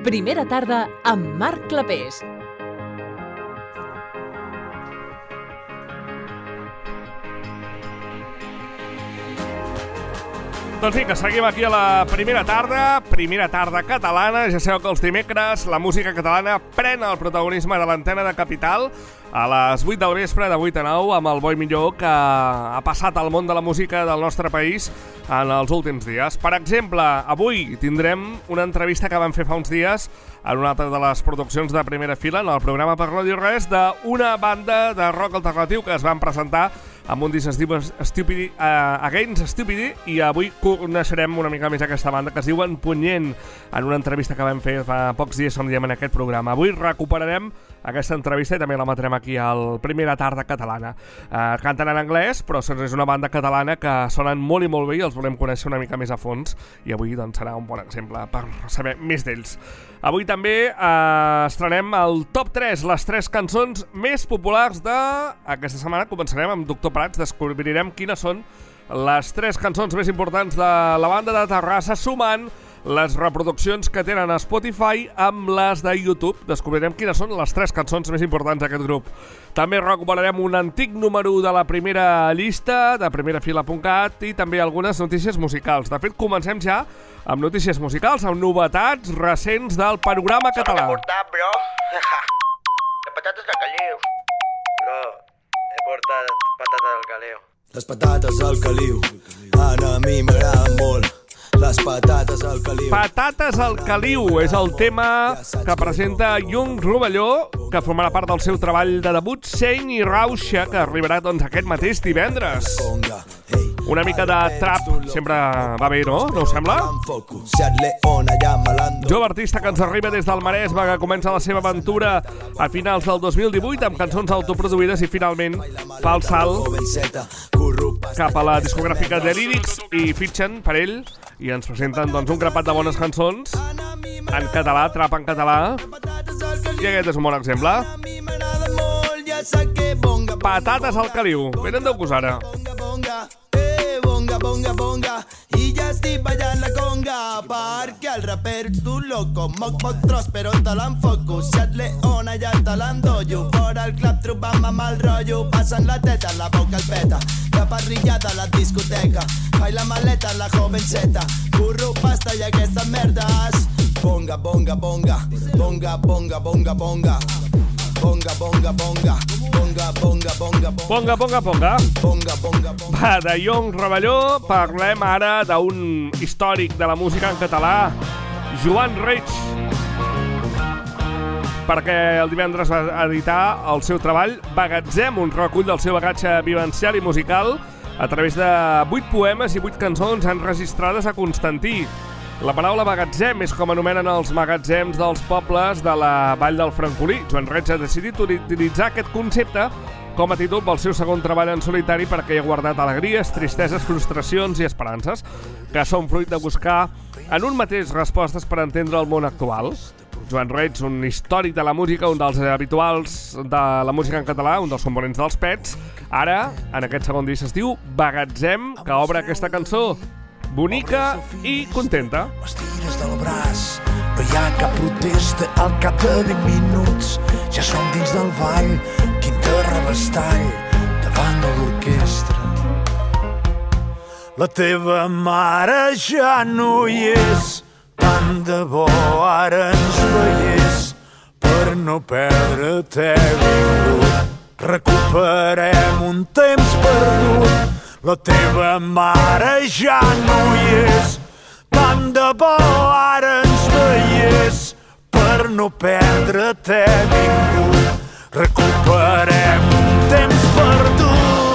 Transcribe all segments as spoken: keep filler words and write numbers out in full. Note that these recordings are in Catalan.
Primera tarda amb Marc Clapés. Doncs sí, que seguim aquí a la primera tarda, primera tarda catalana. Ja sabeu que els dimecres la música catalana pren el protagonisme de l'antena de Capital a les vuit del vespre, de vuit a nou, amb el bo i millor que ha passat al món de la música del nostre país en els últims dies. Per exemple, avui tindrem una entrevista que vam fer fa uns dies en una altra de les produccions de Primera Fila, en el programa Per No Dir Res, d'una banda de rock alternatiu que es van presentar amb un disc es diu Stupidi, uh, Against Stupidi, i avui coneixerem una mica més aquesta banda que es diuen Punyent, en una entrevista que vam fer fa pocs dies, com diem, en aquest programa. Avui recuperarem aquesta entrevista i també la matrem aquí al Primera Tarda Catalana. Uh, canten en anglès, però és una banda catalana que sonen molt i molt bé i els volem conèixer una mica més a fons, i avui doncs, serà un bon exemple per saber més d'ells. Avui també eh, estrenem el top tres, les tres cançons més populars d'aquesta setmana. Començarem amb Doctor Prats, descobrirem quines són les tres cançons més importants de la banda de Terrassa, sumant les reproduccions que tenen a Spotify amb les de YouTube. Descobrirem quines són les tres cançons més importants d'aquest grup. També recuperarem un antic número de la primera llista, de primerafila punt cat, i també algunes notícies musicals. De fet, comencem ja amb notícies musicals, amb novetats recents del panorama català. He portat, bro. Les patates de caliu. Bro, he portat patates del caliu. Les patates al caliu, ara a mi m'agraden molt. Les patates al caliu. Patates al caliu és el tema que presenta Young Rovelló, que formarà part del seu treball de debut Seny i Rauxa, que arribarà doncs aquest mateix divendres. Una mica de trap sempre va bé, no? No us sembla? Jove artista que ens arriba des del Maresme, que comença la seva aventura a finals del dos mil divuit amb cançons autoproduïdes i finalment fa el salt cap a la discogràfica de Lyrics i fitxen per ell i ens presenten doncs, un grapat de bones cançons en català, trap en català, i aquest és un bon exemple. Patates al caliu, venen de Cusara. Bonga, bonga, bonga, i ja estic ballant la conga, perquè el raper ets tu loco, moc, moc, tros, però te l'enfoco, set leona ja te l'endollo, fora el club trobam amb el rotllo, passen la teta, la boca el peta, de parrillada a la discoteca, fai la maleta, la jovenceta, curro, pasta i aquestes merdes, bonga, bonga, bonga, bonga, bonga, bonga, bonga. Bonga, bonga, bonga, bonga, bonga, bonga, bonga, bonga, bonga. Bonga, bonga, bonga. Va, de Young Rovelló parlem ara d'un històric de la música en català, Joan Reig, perquè el divendres va editar el seu treball Bagatzem, un recull del seu bagatge vivencial i musical a través de vuit poemes i vuit cançons enregistrades a Constantí. La paraula bagatzem és com anomenen els magatzems dels pobles de la Vall del Francolí. Joan Reig ha decidit utilitzar aquest concepte com a títol pel seu segon treball en solitari perquè hi ha guardat alegries, tristeses, frustracions i esperances que són fruit de buscar en un mateix respostes per entendre el món actual. Joan Reig, un històric de la música, un dels habituals de la música en català, un dels components dels Pets, ara, en aquest segon disc es diu Bagatzem, que obre aquesta cançó bonica i contenta. M'estires del braç, no hi ha cap protesta, al cap de vint minuts ja som dins del ball, quin terrabastall davant de l'orquestra. La teva mare ja no hi és, tant de bo ara ens veiés, per no perdre-te vingut. Recuperem un temps perdut, la teva mare ja no hi és, tant de bo ara ens veiés, per no perdre-te vingut. Recuperem un temps perdut.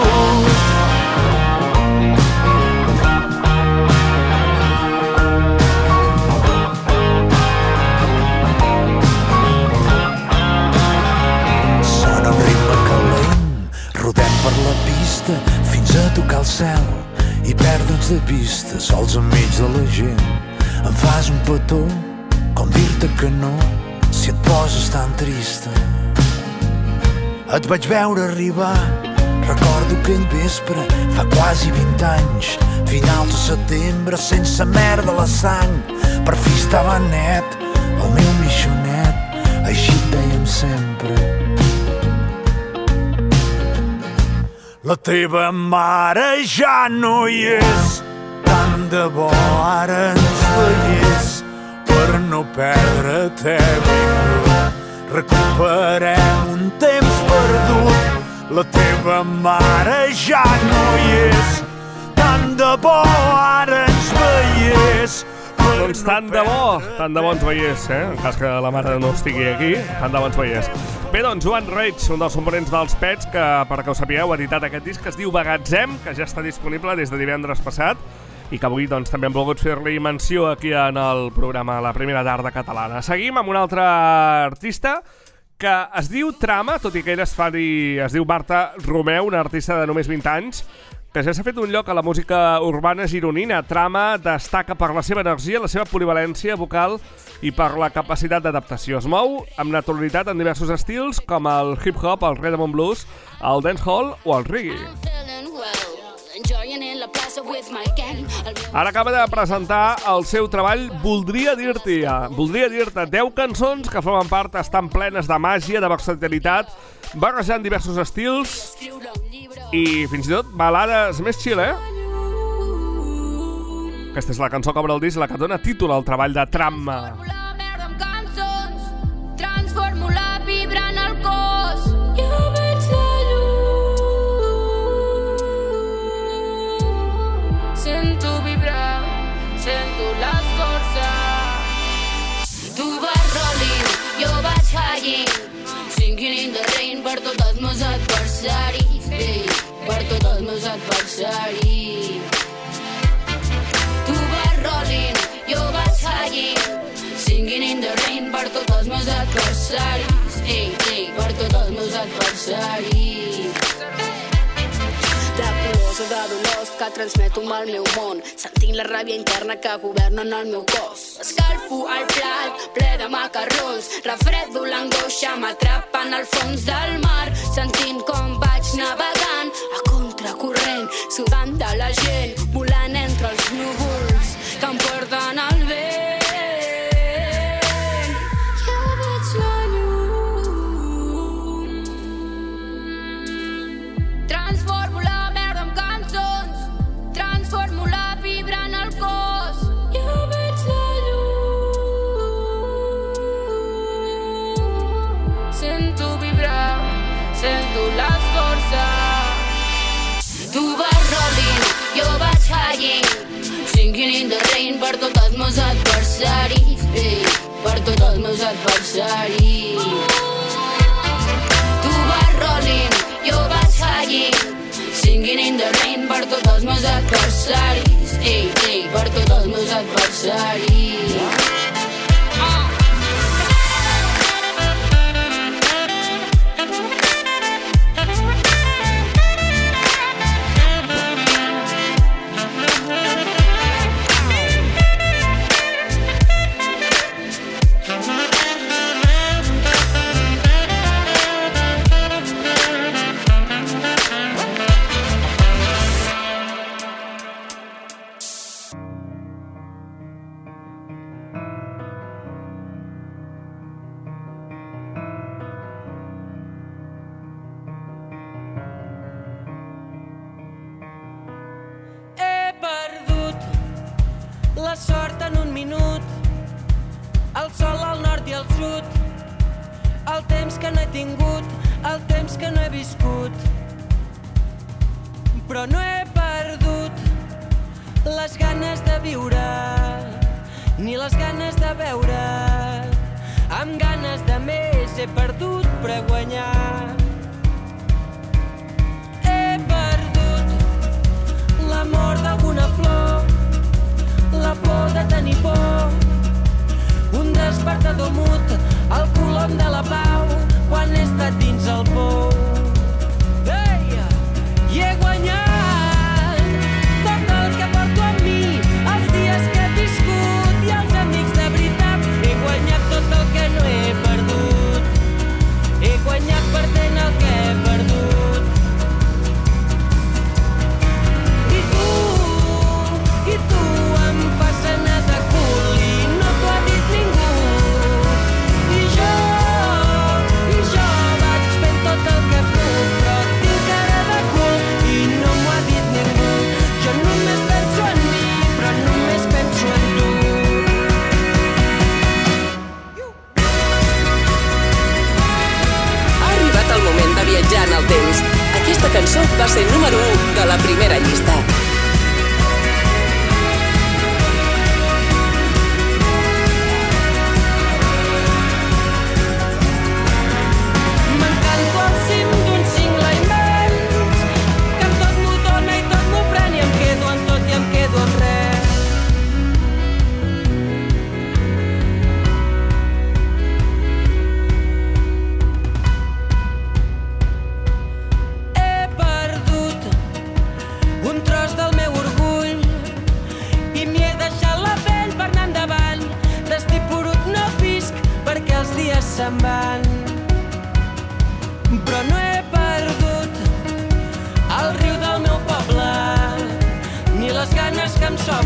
Sona un ritme calent, rodem per la pista fins a tocar el cel i perdre'ns de vista sols enmig de la gent. Em fas un petó, com dir-te que no, si et poses tan trista. Et vaig veure arribar, recordo aquell vespre, fa quasi vint anys, finals de setembre, sense merda a la sang, per fi estava net, el meu Guixonet, així et dèiem sempre. La teva mare ja no hi és, tant de bo ara ens veiés, per no perdre-te vingut. Recuperem un temps perdut, la teva mare ja no hi és, tant de bo ara ens veiés. Doncs tant de bo, tant de bo ens veiés, eh? En cas que la mare no estigui aquí, tant de bo ens veiés. Bé, doncs, Joan Reig, un dels components dels Pets, que, per que ho sapigueu, ha editat aquest disc que es diu Bagatzem, que ja està disponible des de divendres passat, i que avui doncs, també hem volgut fer-li menció aquí en el programa La Primera Tarda Catalana. Seguim amb un altre artista que es diu Trama, tot i que ell es, fa dir, es diu Marta Romeu, una artista de només vint anys, que ja s'ha fet un lloc a la música urbana gironina. Trama destaca per la seva energia, la seva polivalència vocal i per la capacitat d'adaptació. Es mou amb naturalitat en diversos estils, com el hip-hop, el rhythm and blues, el dancehall o el reggae. Ara acaba de presentar el seu treball Voldria dir-t'hi. Voldria dir-te deu cançons que formen part, estan plenes de màgia, de versatilitat, barrejant diversos estils i fins i tot balades més chill, eh? Aquesta és la cançó que obre el disc, la que dona títol al treball de Trama. Transformo la vibra en el cos. Jo veig la llum. Sento vibrar, sento les forces. Tu vas rolling, jo vaig high, sinking in the rain per tots els meus adversaris, hey, per tots els meus adversaris. Tu vas rolling, jo vaig high, singing in the rain per tots els meus adversaris, ei, ei, per tots els meus adversaris. De colors o de dolors que transmeto al meu món, sentint la ràbia interna que governa en el meu cos. Escalfo el plat ple de macarrons, refredo l'angoixa, m'atrapa en el fons del mar, sentint com vaig navegant a contracorrent, sudant de la gent, volant entre els núvols que em porten al vent. In the rain per tots els meus adversaris, hey, per tots els meus adversaris. Tu vas rolling, jo vaig high, singing in the rain per tots els meus adversaris, hey, hey, per tots els meus adversaris.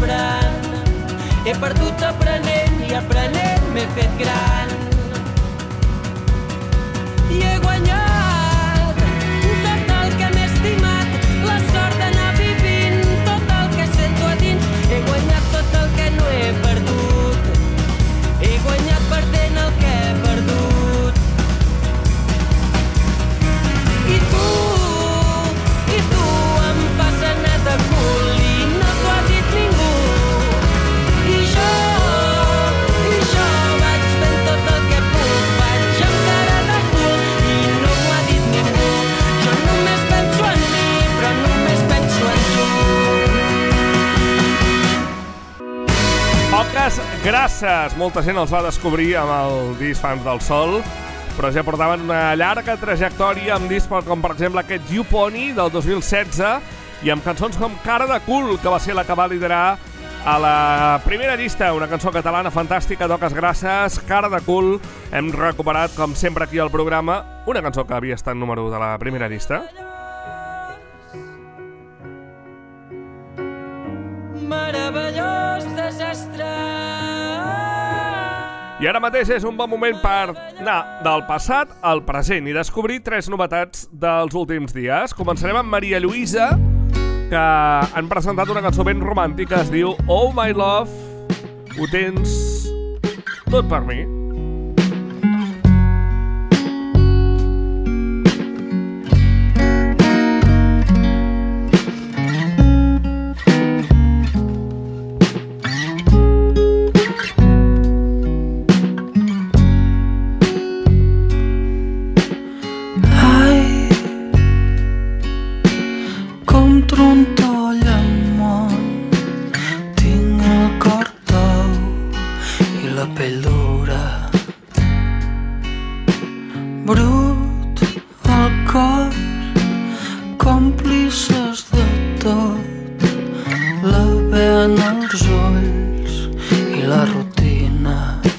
plorant. He perdut aprenent i aprenent m'he fet gran. I he guanyat tot el que m'he estimat, la sort d'anar vivint tot el que sento a dins. He guanyat tot el que no he perdut, he guanyat perdent el que he perdut. I tu, i tu em fas anar de cul i no t'ho ha dit ningú. I jo, i jo vaig fent tot el que puc, vaig amb cara de cul i no m'ho ha dit ningú. Jo només penso en mi, però només penso en tu. Poques gràcies. Molta gent els va descobrir amb el disc Fans del Sol, però ja portaven una llarga trajectòria amb discs com per exemple aquest You Pony del dos mil setze i amb cançons com Cara de Cul, que va ser la que va liderar a la primera llista, una cançó catalana fantàstica. Toques gràcies, Cara de Cul. Hem recuperat, com sempre aquí al programa, una cançó que havia estat número de la primera llista. Meravellós desastre. I ara mateix és un bon moment per anar del passat al present i descobrir tres novetats dels últims dies. Començarem amb Maria Lluïsa, que han presentat una cançó ben romàntica, es diu Oh My Love, ho tens tot per mi. Trontoll amunt, tinc el cor tou i la pell dura. Brut al cor, còmplices de tot, la veu als ulls i la rutina.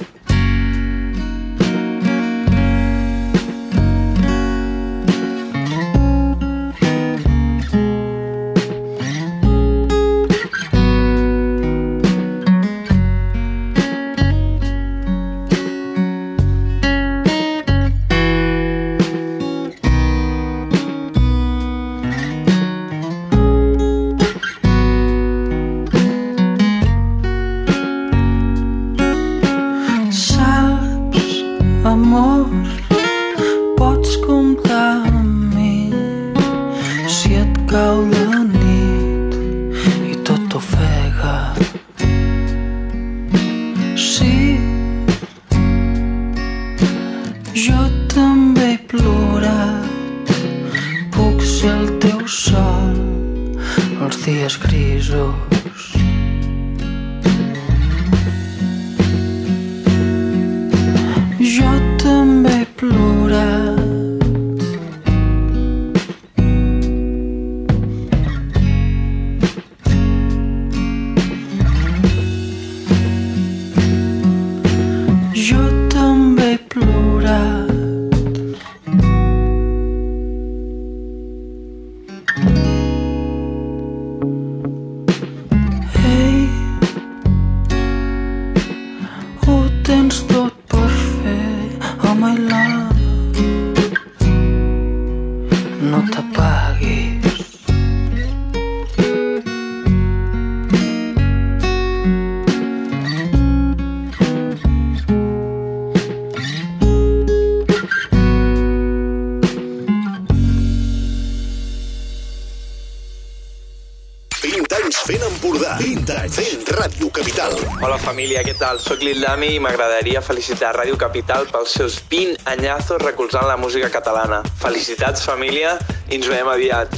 Hola família, què tal? Soc Lil Dami i m'agradaria felicitar Ràdio Capital pels seus vint anyazos recolzant la música catalana. Felicitats família i ens veiem aviat.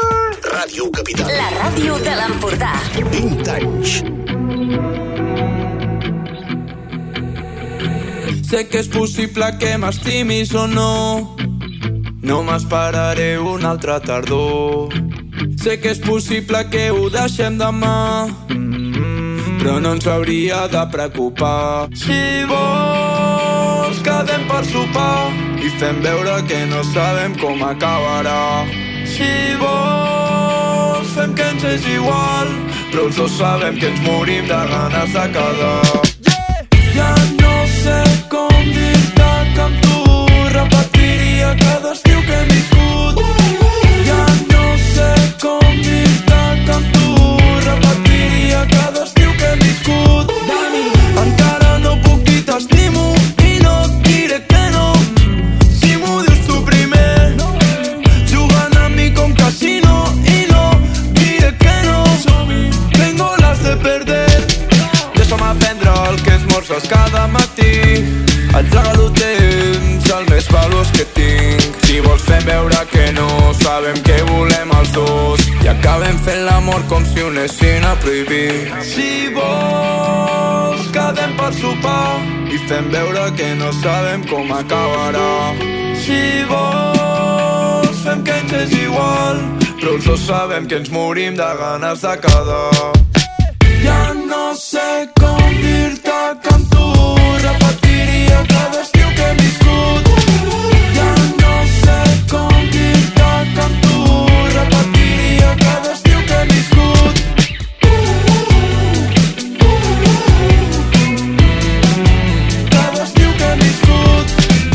Ràdio Capital. La ràdio de l'Empordà. vint anys. Sé que és possible que m'estimis o no, no m'esperaré una altra tardor. Sé que és possible que ho deixem demà, però no ens hauria de preocupar. Si vols, quedem per sopar i fem veure que no sabem com acabarà. Si vols, fem que ens és igual, però els dos sabem que ens morim de ganes de quedar. Ja no sé com dir-te que amb tu repetiria cada estiu que hem viscut. Ja no sé com dir-te que amb tu repetiria cada estiu que hem viscut. Encara no puc dir t'estimo i no et diré que no. Si m'ho dius tu primer, jugant amb mi com casino i no diré que no. Tengo las de perder. Deixa'm aprendre el que esmorzes cada matí. Et regalo temps, el més valuós que tinc. Si vols fem veure que no sabem què volem els dos i acabem fent l'amor com si ho anessin a prohibir. Si vols quedem per sopar i fem veure que no sabem com acabarà. Si vols fem que ens és igual, però els dos sabem que ens morim de ganes de quedar. Ja no sé com dir-te que amb tu repetiria cada estiu que hem viscut. Ja no sé com dir-te que amb tu repetiria cada estiu que hem viscut. Cada estiu que hem viscut.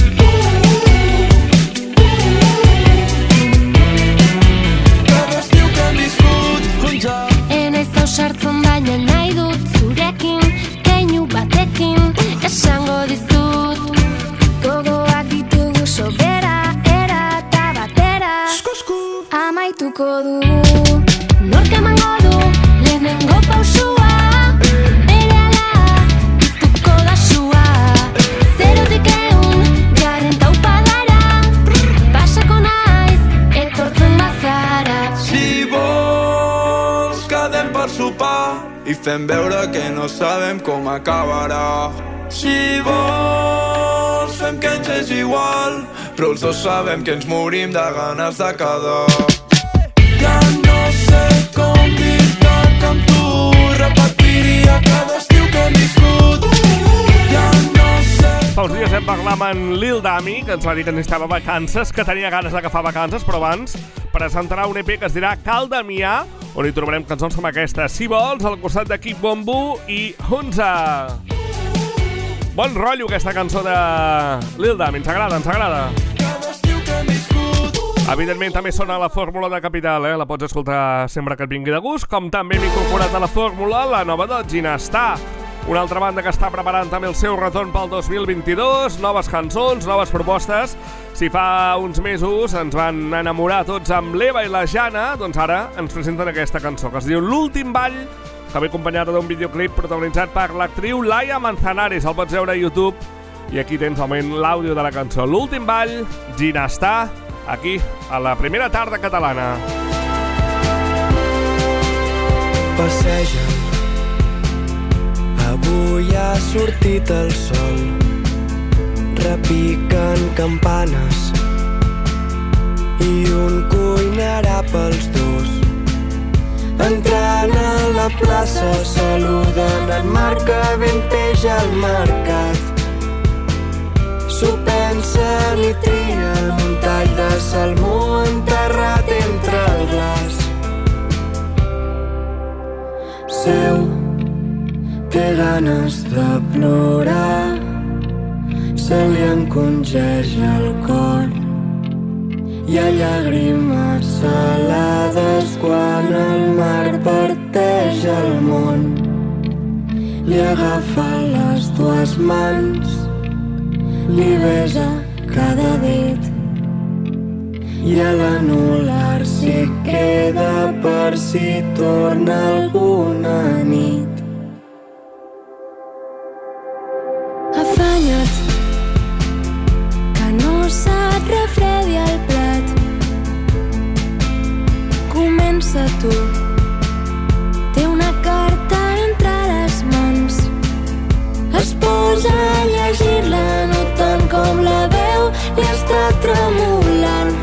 Cada estiu que hem viscut. En ez sartzen baina nahi dut zurekin, keinu batekin esango dizut. Gogoak ditugu sobera, era eta batera amaituko dugu. Nork emango du lehenengo pausua, berehala piztuko da sua. Zerotik ehun garen taupadara, pasako naiz etortzen bazara. Si vols quedem per sopar i fem veure que no sabem com acabarà. Si vols fem que ens és igual, però els dos sabem que ens morim de ganes de quedar. Ja no sé com dir-te que amb tu repetiria cada estiu que hem viscut. Ja no sé... Fa uns dies vam parlar amb en Lil Dami, que ens va dir que necessitava vacances, que tenia ganes d'agafar vacances, però abans presentarà un E P que es dirà Cal Damià, on hi trobarem cançons com aquesta, Si vols, al costat de Kid Bombo i Hunza. Bon rotllo aquesta cançó de Lil Dami, ens agrada, ens agrada. Evidentment també sona la fórmula de Capital, eh? La pots escoltar sempre que et vingui de gust, com també hem incorporat a la fórmula la nova de Ginestar, una altra banda que està preparant també el seu retorn pel dos mil vint-i-dos, noves cançons, noves propostes. Si fa uns mesos ens van enamorar tots amb l'Eva i la Jana, doncs ara ens presenten aquesta cançó que es diu L'últim ball, també acompanyada d'un videoclip protagonitzat per l'actriu Laia Manzanares. El pots veure a YouTube i aquí tens almenys l'àudio de la cançó. L'últim ball, Ginestar, aquí a la primera tarda catalana. Passeja, avui ha sortit el sol, repiquen campanes i un cuinarà pels dos. Entrant a la plaça saluden en Marc que ven peix al mercat. S'ho pensen i trien un tall de salmó enterrat entre el glaç. Seu, té ganes de plorar, se li encongeja el cor. Hi ha llàgrimes salades quan el mar parteix el món. Li agafa les dues mans, li besa cada dit i a l'anular s'hi queda per si torna alguna nit. Afanya't, que no se't refredi el plat. Comença tu, té una carta entre les mans. Es posa a llegir-la notant com la veu li està tremolant.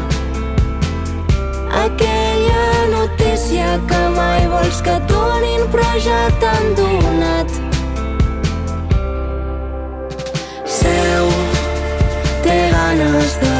Aquella notícia que mai vols que et donin però ja t'han donat. Seu, té ganes de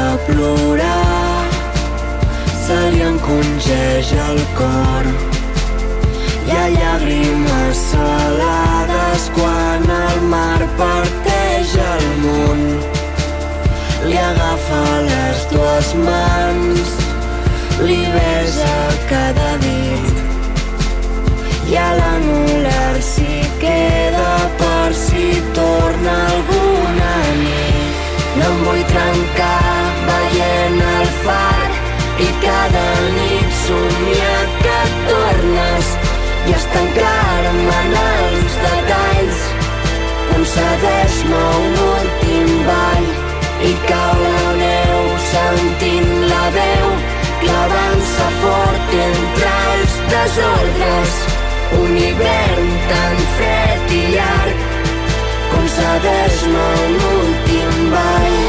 plorar, se li encongeja el cor. Hi ha llàgrimes salades quan el mar parteix el món. Li agafa les dues mans, li besa cada dit. I a l'anular s'hi queda per si torna alguna nit. No em vull trencar veient el far i cada nit somiar que tornes i estancar-me en els detalls. Concedeix-me un últim ball i cau la neu sentint la veu clavant-se fort entre els desordres. Un hivern tan fred i llarg, concedeix-me un últim ball.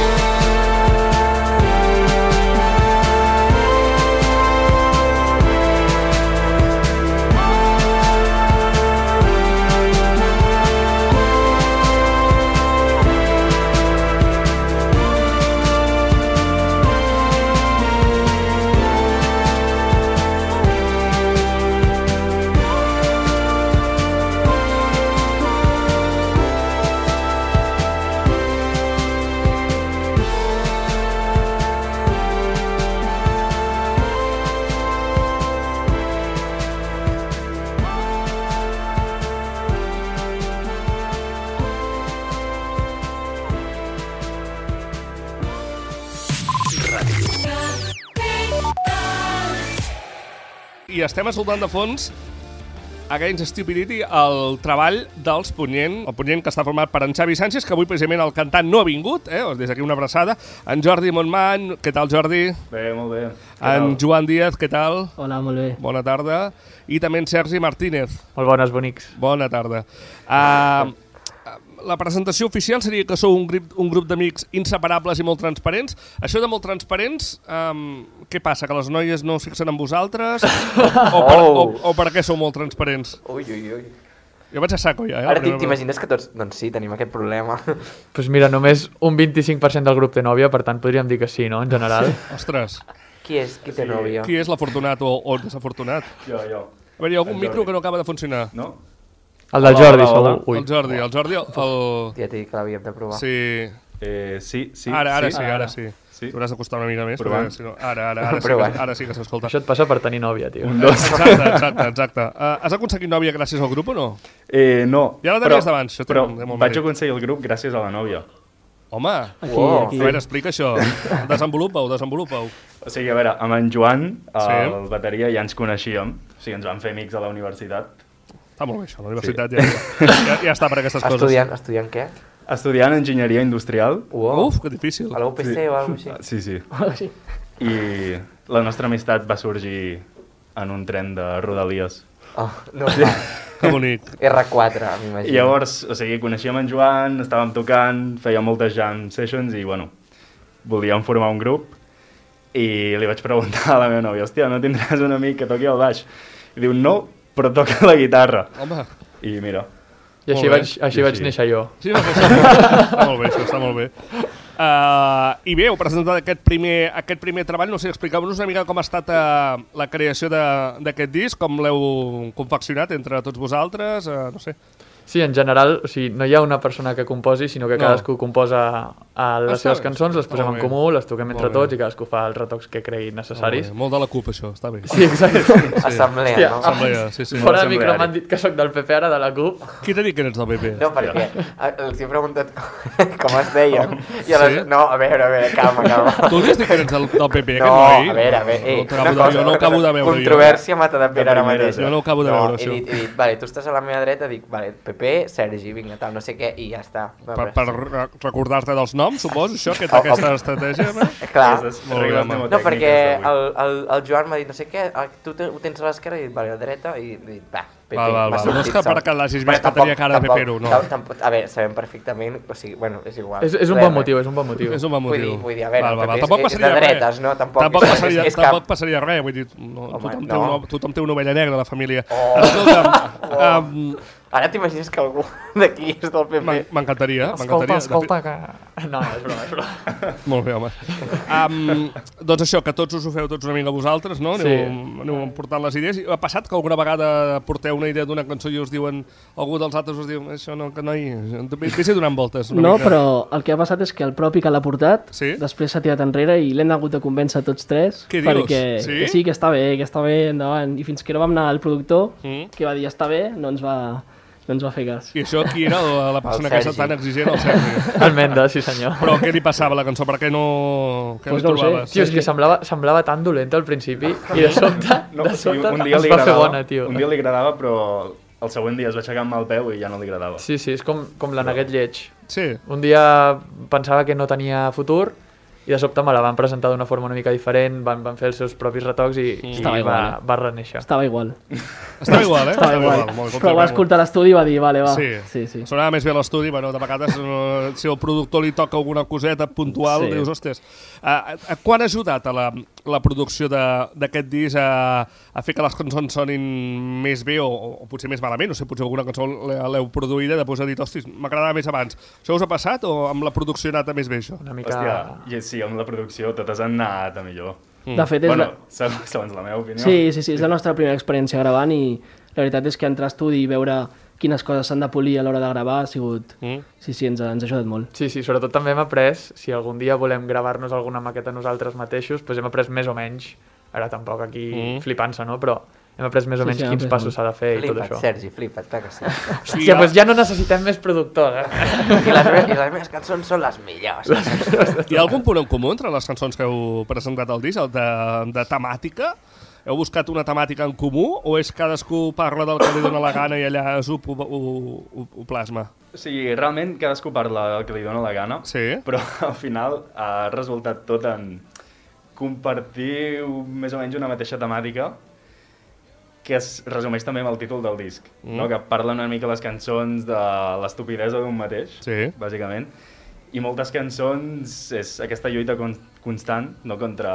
I estem escoltant de fons Against Stupidity, el treball dels Punyent, el Punyent que està format per en Xavi Sánchez, que avui precisament el cantant no ha vingut, eh? Des d'aquí una abraçada. En Jordi Montmany, què tal, Jordi? Bé, molt bé. En Joan Díaz, què tal? Hola, molt bé. Bona tarda. I també en Sergi Martínez. Molt bones, bonics. Bona tarda. Uh, la presentació oficial seria que sou un grup, un grup d'amics inseparables i molt transparents. Això de molt transparents, um, què passa? Que les noies no es fixen en vosaltres? O, o, per, o, o per què sou molt transparents? Ui, ui, ui. Jo vaig a saco ja. Eh? Ara t'imagines que tots... Doncs sí, tenim aquest problema. Doncs pues mira, només un vint-i-cinc per cent del grup té nòvia, per tant podríem dir que sí, no?, en general. Ostres. Qui és? Qui té sí. nòvia? Qui és l'afortunat o, o desafortunat? Jo, jo. A veure, hi ha algun micro que no acaba de funcionar. No? El del Jordi, segur. El Jordi, el Jordi... El... Ja t'he dit que l'havíem de provar. Sí. Eh, sí, sí. Ara, ara sí, sí ara sí. sí. T'hauràs d'acostar una mica més. Però, si no, ara, ara, ara, sí que, ara sí que s'escolta. Això et passa per tenir nòvia, tio. Un, dos. Exacte, exacte, exacte. Uh, has aconseguit nòvia gràcies al grup o no? Eh, no. Ja la tenies d'abans. Però vaig aconseguir el grup gràcies a la nòvia. Home, aquí, wow. aquí. A veure, explica això. Desenvolupa-ho, desenvolupa-ho. O sigui, a veure, amb en Joan, el sí. bateria, ja ens coneixíem. O sigui, ens vam fer amics a la universitat. Està molt bé això, la universitat sí. ja, ja, ja està per aquestes estudiant, coses. Estudiant què? Estudiant enginyeria industrial. Wow. Uf, que difícil. A la U P C sí. o alguna cosa així? Sí, sí. I la nostra amistat va sorgir en un tren de Rodalies. Oh, no, sí. Que bonic. R quatre, m'imagino. I llavors, o sigui, coneixíem en Joan, estàvem tocant, fèiem moltes jam sessions i, bueno, volíem formar un grup i li vaig preguntar a la meva nòvia, hòstia, no tindràs un amic que toqui el baix? I diu, no, però toca la guitarra. Home. I mira. I així, vaig, així I vaig així. néixer jo. Sí, no, està molt bé, això està molt bé. Uh, I bé, heu presentat aquest primer, aquest primer treball, no sé, expliqueu-nos una mica com ha estat uh, la creació d'aquest disc, com l'heu confeccionat entre tots vosaltres, uh, no sé. Sí, en general, o sigui, no hi ha una persona que composi, sinó que no. cadascú composa a les Està seves cançons, les posem en comú, les toquem entre tots i cadascú fa els retocs que cregui necessaris. Molt, molt de la CUP, això, està bé. Sí, exacte. Assemblea, Hòstia, no? Assemblea, sí, sí. Fora de micro m'han dit que sóc del P P ara, de la CUP. Qui t'ha dit que ets del P P? No, perquè els he preguntat com es deien. I a les... sí? No, a veure, a veure, calma, calma. Tu li has dit que ets del, del P P, no, aquest noi? No, a veure, a veure. Ei, no, cosa, jo no ho acabo de veure. Controvèrsia mata de pera ara mateix. Jo no ho acabo de veure, això. He dit, he dit, vale, tu estàs a la meva dreta, dic, vale, P P, Sergi, vinga, tal, no sé què, i ja està. Per, per recordar-te dels noms, suposo, això, que té aquesta estratègia? Clar. No, perquè el, el, el Joan m'ha dit no sé què, tu ho tens a l'esquerra i va a la dreta i dit, va, P P. Val, val, val. No és que per que l'hagis vist que tenia cara de pepero, no. A veure, sabem perfectament, o sigui, bueno, és igual. És, és un bon motiu, és un bon motiu. És un bon motiu. Vull dir, a veure, és de dretes, no? Tampoc passaria res, vull dir, tothom té una ovella negra a la família. Escolta'm, Ara t'imagines que algú d'aquí és del P P. M'encantaria. Escolta, escolta, que... No, és broma, és broma. Molt bé, home. Um, doncs això, que tots us ho feu tots una mica vosaltres, no? Aneu, sí. aneu portant les idees. Ha passat que alguna vegada porteu una idea d'una cançó i us diuen, algú dels altres us diu, això no, que no hi... Vés-hi donant voltes. No, mica. Però el que ha passat és que el propi que l'ha portat, sí? Després s'ha tirat enrere i l'hem hagut de convèncer tots tres. Què dius? Perquè Sí? que sí, que està bé, que està bé, endavant. I fins que no vam anar al productor, mm. que va dir està bé, no ens va... no ens va fer cas. I això qui era la, la persona que és tan exigent? El Sergi. El Mendes, sí senyor. Però què li passava a la cançó? Per què no... Què pues no trobaves? Tio, és que semblava, semblava tan dolenta al principi i de sobte, no, de sobte sí, un dia es li va agradava, fer bona, tio. Un dia li agradava, però el següent dia es va aixecar amb el peu i ja no li agradava. Sí, sí, és com, com l'Aneguet lleig. Sí. Un dia pensava que no tenia futur i de sobte me la van presentar d'una forma una mica diferent, van, van fer els seus propis retocs i, mm. i va, igual, eh? va reneixer. Estava igual. Estava igual, eh? Estava igual. igual. Molt, però va escoltar l'estudi i va dir, vale, va. Sí, sí, sí. Sonava més bé l'estudi, bueno, de vegades no, si el productor li toca alguna coseta puntual, sí. Dius, ostres, a, a, quan ha ajudat a la, la producció d'aquest disc a, a fer que les cançons sonin més bé o, o potser més malament? No sé, potser alguna cançó l'heu produïda i després ha dit, ostres, m'agradava més abans. Això us ha passat o amb la producció ha anat a més bé això? Una mica... Hòstia, sí, amb la producció totes han anat a millor. Mm. De fet, és bueno, la... segons la meva opinió. Sí, sí, sí, és la nostra primera experiència gravant i la veritat és que entrar a estudi i veure quines coses s'han de polir a l'hora de gravar ha sigut... Mm. Sí, sí, ens ha, ens ha ajudat molt. Sí, sí, sobretot també hem après, si algun dia volem gravar-nos alguna maqueta nosaltres mateixos, doncs hem après més o menys, ara tampoc aquí mm. flipant-se, no? Però hem après més o menys sí, sí, quins passos s'ha de fer flipa't, i tot això. Sergi, flipa't, clar que sí. Hòstia, doncs ja no necessitem més productor. Eh? I, les meves, I les meves cançons són les millors. Hi ha algun punt en comú entre les cançons que heu presentat al disc, de, de temàtica? Heu buscat una temàtica en comú o és cadascú parla del que li dóna la gana i allà ho, ho, ho, ho plasma? O sigui, realment cadascú parla del que li dóna la gana, sí. Però al final ha resultat tot en compartir més o menys una mateixa temàtica que es resumeix també amb el títol del disc, mm. no? Que parla una mica les cançons de l'estupidesa d'un mateix, sí. Bàsicament, i moltes cançons és aquesta lluita con constant, no? Contra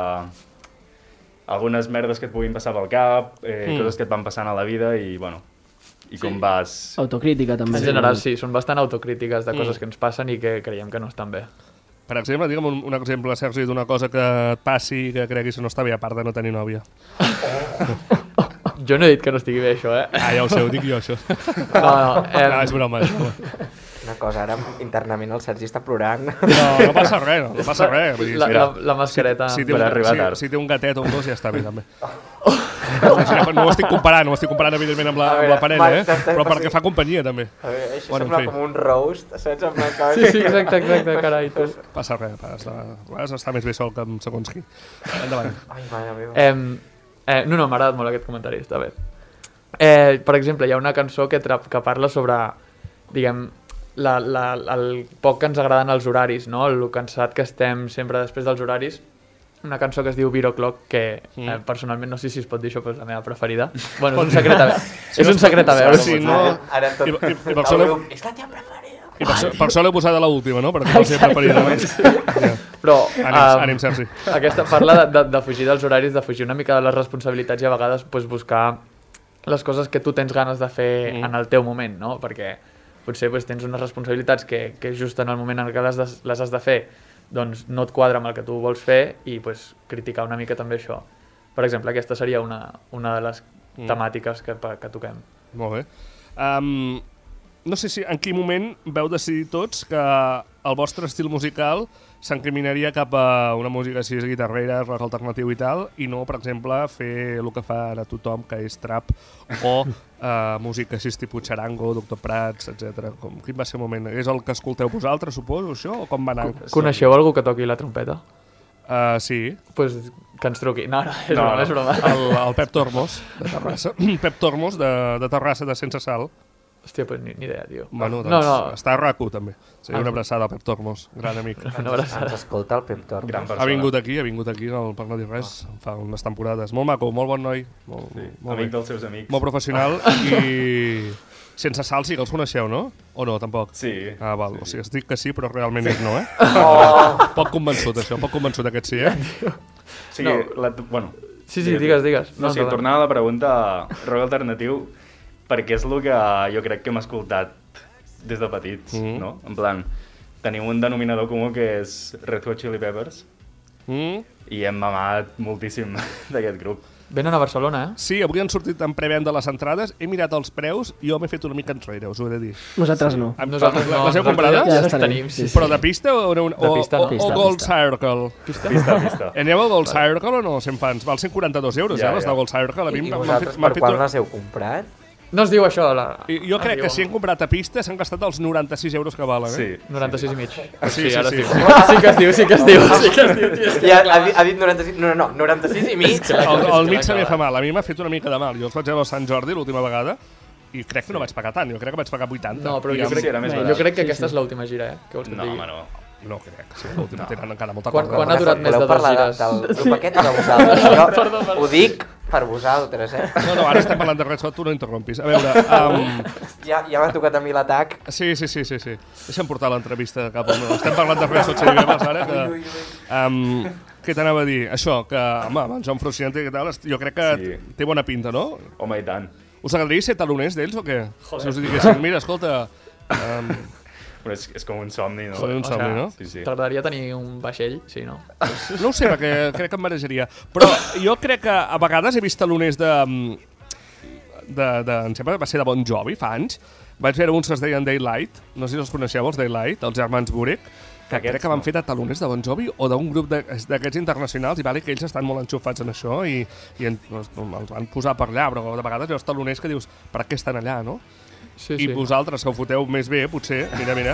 algunes merdes que et puguin passar pel cap, eh, mm. coses que et van passant a la vida i, bueno, i com sí. vas... Autocrítica també. En general sí, són bastant autocrítiques de coses mm. que ens passen i que creiem que no estan bé. Per exemple, digue'm un, un exemple, Sergi, d'una cosa que et passi i que creguis que no està bé, a part de no tenir nòvia. Jo no he dit que no estigui bé, això, eh? Ah, ja ho sé, ho dic jo, això. No, no, eh... no és broma, és broma. Una cosa, ara internament el Sergi està plorant. No, no passa res, no, no passa res. Vull dir, la, la, la mascareta si, si per un, arribar tard. Si, si té un gatet o un gos ja està bé, també. No ho estic comparant, no ho estic comparant evidentment amb la, veure, amb la parella, eh? Però perquè fa companyia, també. A veure, això bueno, sembla com un roast, saps? Amb la sí, sí, exacte, exacte, carai. Tu. Passa res, passa, passa, està més bé sol que amb segons qui. Endavant. Ai, mare meva. Eh, eh, no, no, m'ha agradat molt aquest comentari, està bé. Eh, per exemple, hi ha una cançó que, que parla sobre, diguem, la, la, el poc que ens agraden els horaris, no? El cansat que estem sempre després dels horaris. Una cançó que es diu Beer O'Clock, que mm. eh, personalment no sé si es pot dir això, però és la meva preferida. Bueno, és un secret a veure. Si és un secret a veure. Si no... Ara tot... I, i, i per això és la teva preferida. I per això, per això l'he posat a l'última, no? Perquè no sé preferida. Sí. Però... Ànims, um, ànims, Sergi. Aquesta parla de, de, de fugir dels horaris, de fugir una mica de les responsabilitats i a vegades pues, buscar les coses que tu tens ganes de fer mm. en el teu moment, no? Perquè potser pues, tens unes responsabilitats que, que just en el moment en què les, de, les has de fer doncs no et quadra amb el que tu vols fer i pues, criticar una mica també això. Per exemple, aquesta seria una, una de les mm. temàtiques que, que toquem. Molt bé. Um, no sé si en quin moment veu decidir tots que el vostre estil musical s'encaminaria cap a una música així guitarrera, rock alternatiu i tal, i no, per exemple, fer el que fa ara tothom, que és trap, o uh, música així tipus xarango, Doctor Prats, etcètera. Com, quin va ser el moment? És el que escolteu vosaltres, suposo, això? O com va anar? Coneixeu algú que toqui la trompeta? Uh, sí. Doncs pues, que ens truqui. No, no, és no, broma, és broma. El, el Pep Tormos, de Terrassa. Pep Tormos, de, de Terrassa, de Sense Sal. Hòstia, pues ni, ni idea, tio. Bueno, doncs no, no. està a RAC u també. Sí, una abraçada al Pep Tormos, gran amic. Una abraçada. Ens escolta el Pep Tormos. Ha vingut aquí, ha vingut aquí, no, per no dir res, oh. fa unes temporades. Molt maco, molt bon noi. Molt, sí, molt amic bé. dels seus amics. Molt professional i... Sense Sal sí que els coneixeu, no? O no, tampoc? Sí. Ah, val. Sí, sí. O sigui, es dic que sí, però realment és no, eh? Oh. Poc convençut, això. Poc convençut aquest sí, eh? O sigui, no. la, bueno... Sí, sí, digues, digues. No, no, o sigui, tornant a la pregunta, rock alternatiu, perquè és el que jo crec que hem escoltat des de petits, mm. no? En plan, tenim un denominador comú que és Red Hot Chili Peppers mm. i hem mamat moltíssim d'aquest grup. Venen a Barcelona, eh? Sí, avui han sortit en prevenda les entrades, he mirat els preus i jo m'he fet una mica enrere, us ho he de dir. Nosaltres no. Amb, Nosaltres no. Les heu comprades? Ja les tenim, sí, sí. Però de pista o, o, de pista, o, pista, o Gold pista. Circle? Pista? Pista, pista. Aneu al Gold Circle o no, cent fans? Val cent quaranta-dos euros, ja, eh, les ja. de Gold Circle. A mi I, i m'han vosaltres fet- m'han per fet quan una- les heu comprat? No es diu això. La... I jo crec que si han comprat a pista s'han gastat els noranta-sis euros que valen, eh? Sí. noranta-sis i mig. Sí, sí, ara sí. es diu. Sí que es diu, sí que es diu. Sí que es diu, tio, és que Ja, clar. ha, dit- ha dit noranta-sis... No, no, no, noranta-sis i mig. El, el mig se m'hi fa mal, a mi m'ha fet una mica de mal. Jo els vaig veure a Sant Jordi l'última vegada i crec que no vaig pagar tant, jo crec que vaig pagar vuitanta. No, però I jo amb- crec, era més jo barat. crec que Sí, aquesta sí. és l'última gira, eh? Què vols que et No, digui? home, no. No crec, sí, l'última tenen encara molta Quan- corda. quan ha durat més de Voleu dues parlar gires? del grup aquest o de vosaltres? Jo ho dic per vosaltres, eh? No, no, ara estem parlant de Red Hot, tu no interrompis. A veure, um, Ja, ja m'ha tocat a mi l'atac. sí, sí, sí, sí, sí. Deixa'm portar l'entrevista cap al... Estem parlant de Red Hot Chili Peppers ara, que... Um, què t'anava a dir? Això, que, home, amb en John Frusciante i tal, jo crec que Sí. té bona pinta, no? Home, i tant. Us agradaria ser taloners d'ells o què? Joder. Si us diguessin, mira, escolta... Um, Però és, és com un somni, no? Com un O somni, sigui, no? Sí, sí. T'agradaria tenir un vaixell? Sí, no? No ho sé, perquè crec que em mereixeria. Però jo crec que a vegades he vist taloners de... de, de em sembla que va ser de Bon Jovi, fa anys. Vaig veure uns que es deien Daylight, no sé si els coneixeu, els Daylight, els germans Burek, que crec que van fer de taloners de Bon Jovi o d'un grup de- d'aquests internacionals, i vale que ells estan molt enxufats en això i, i en, els, els van posar per allà, però de vegades veus taloners que dius, per què estan allà, no? Sí, I sí. vosaltres, que ho foteu més bé, potser, mira, mira,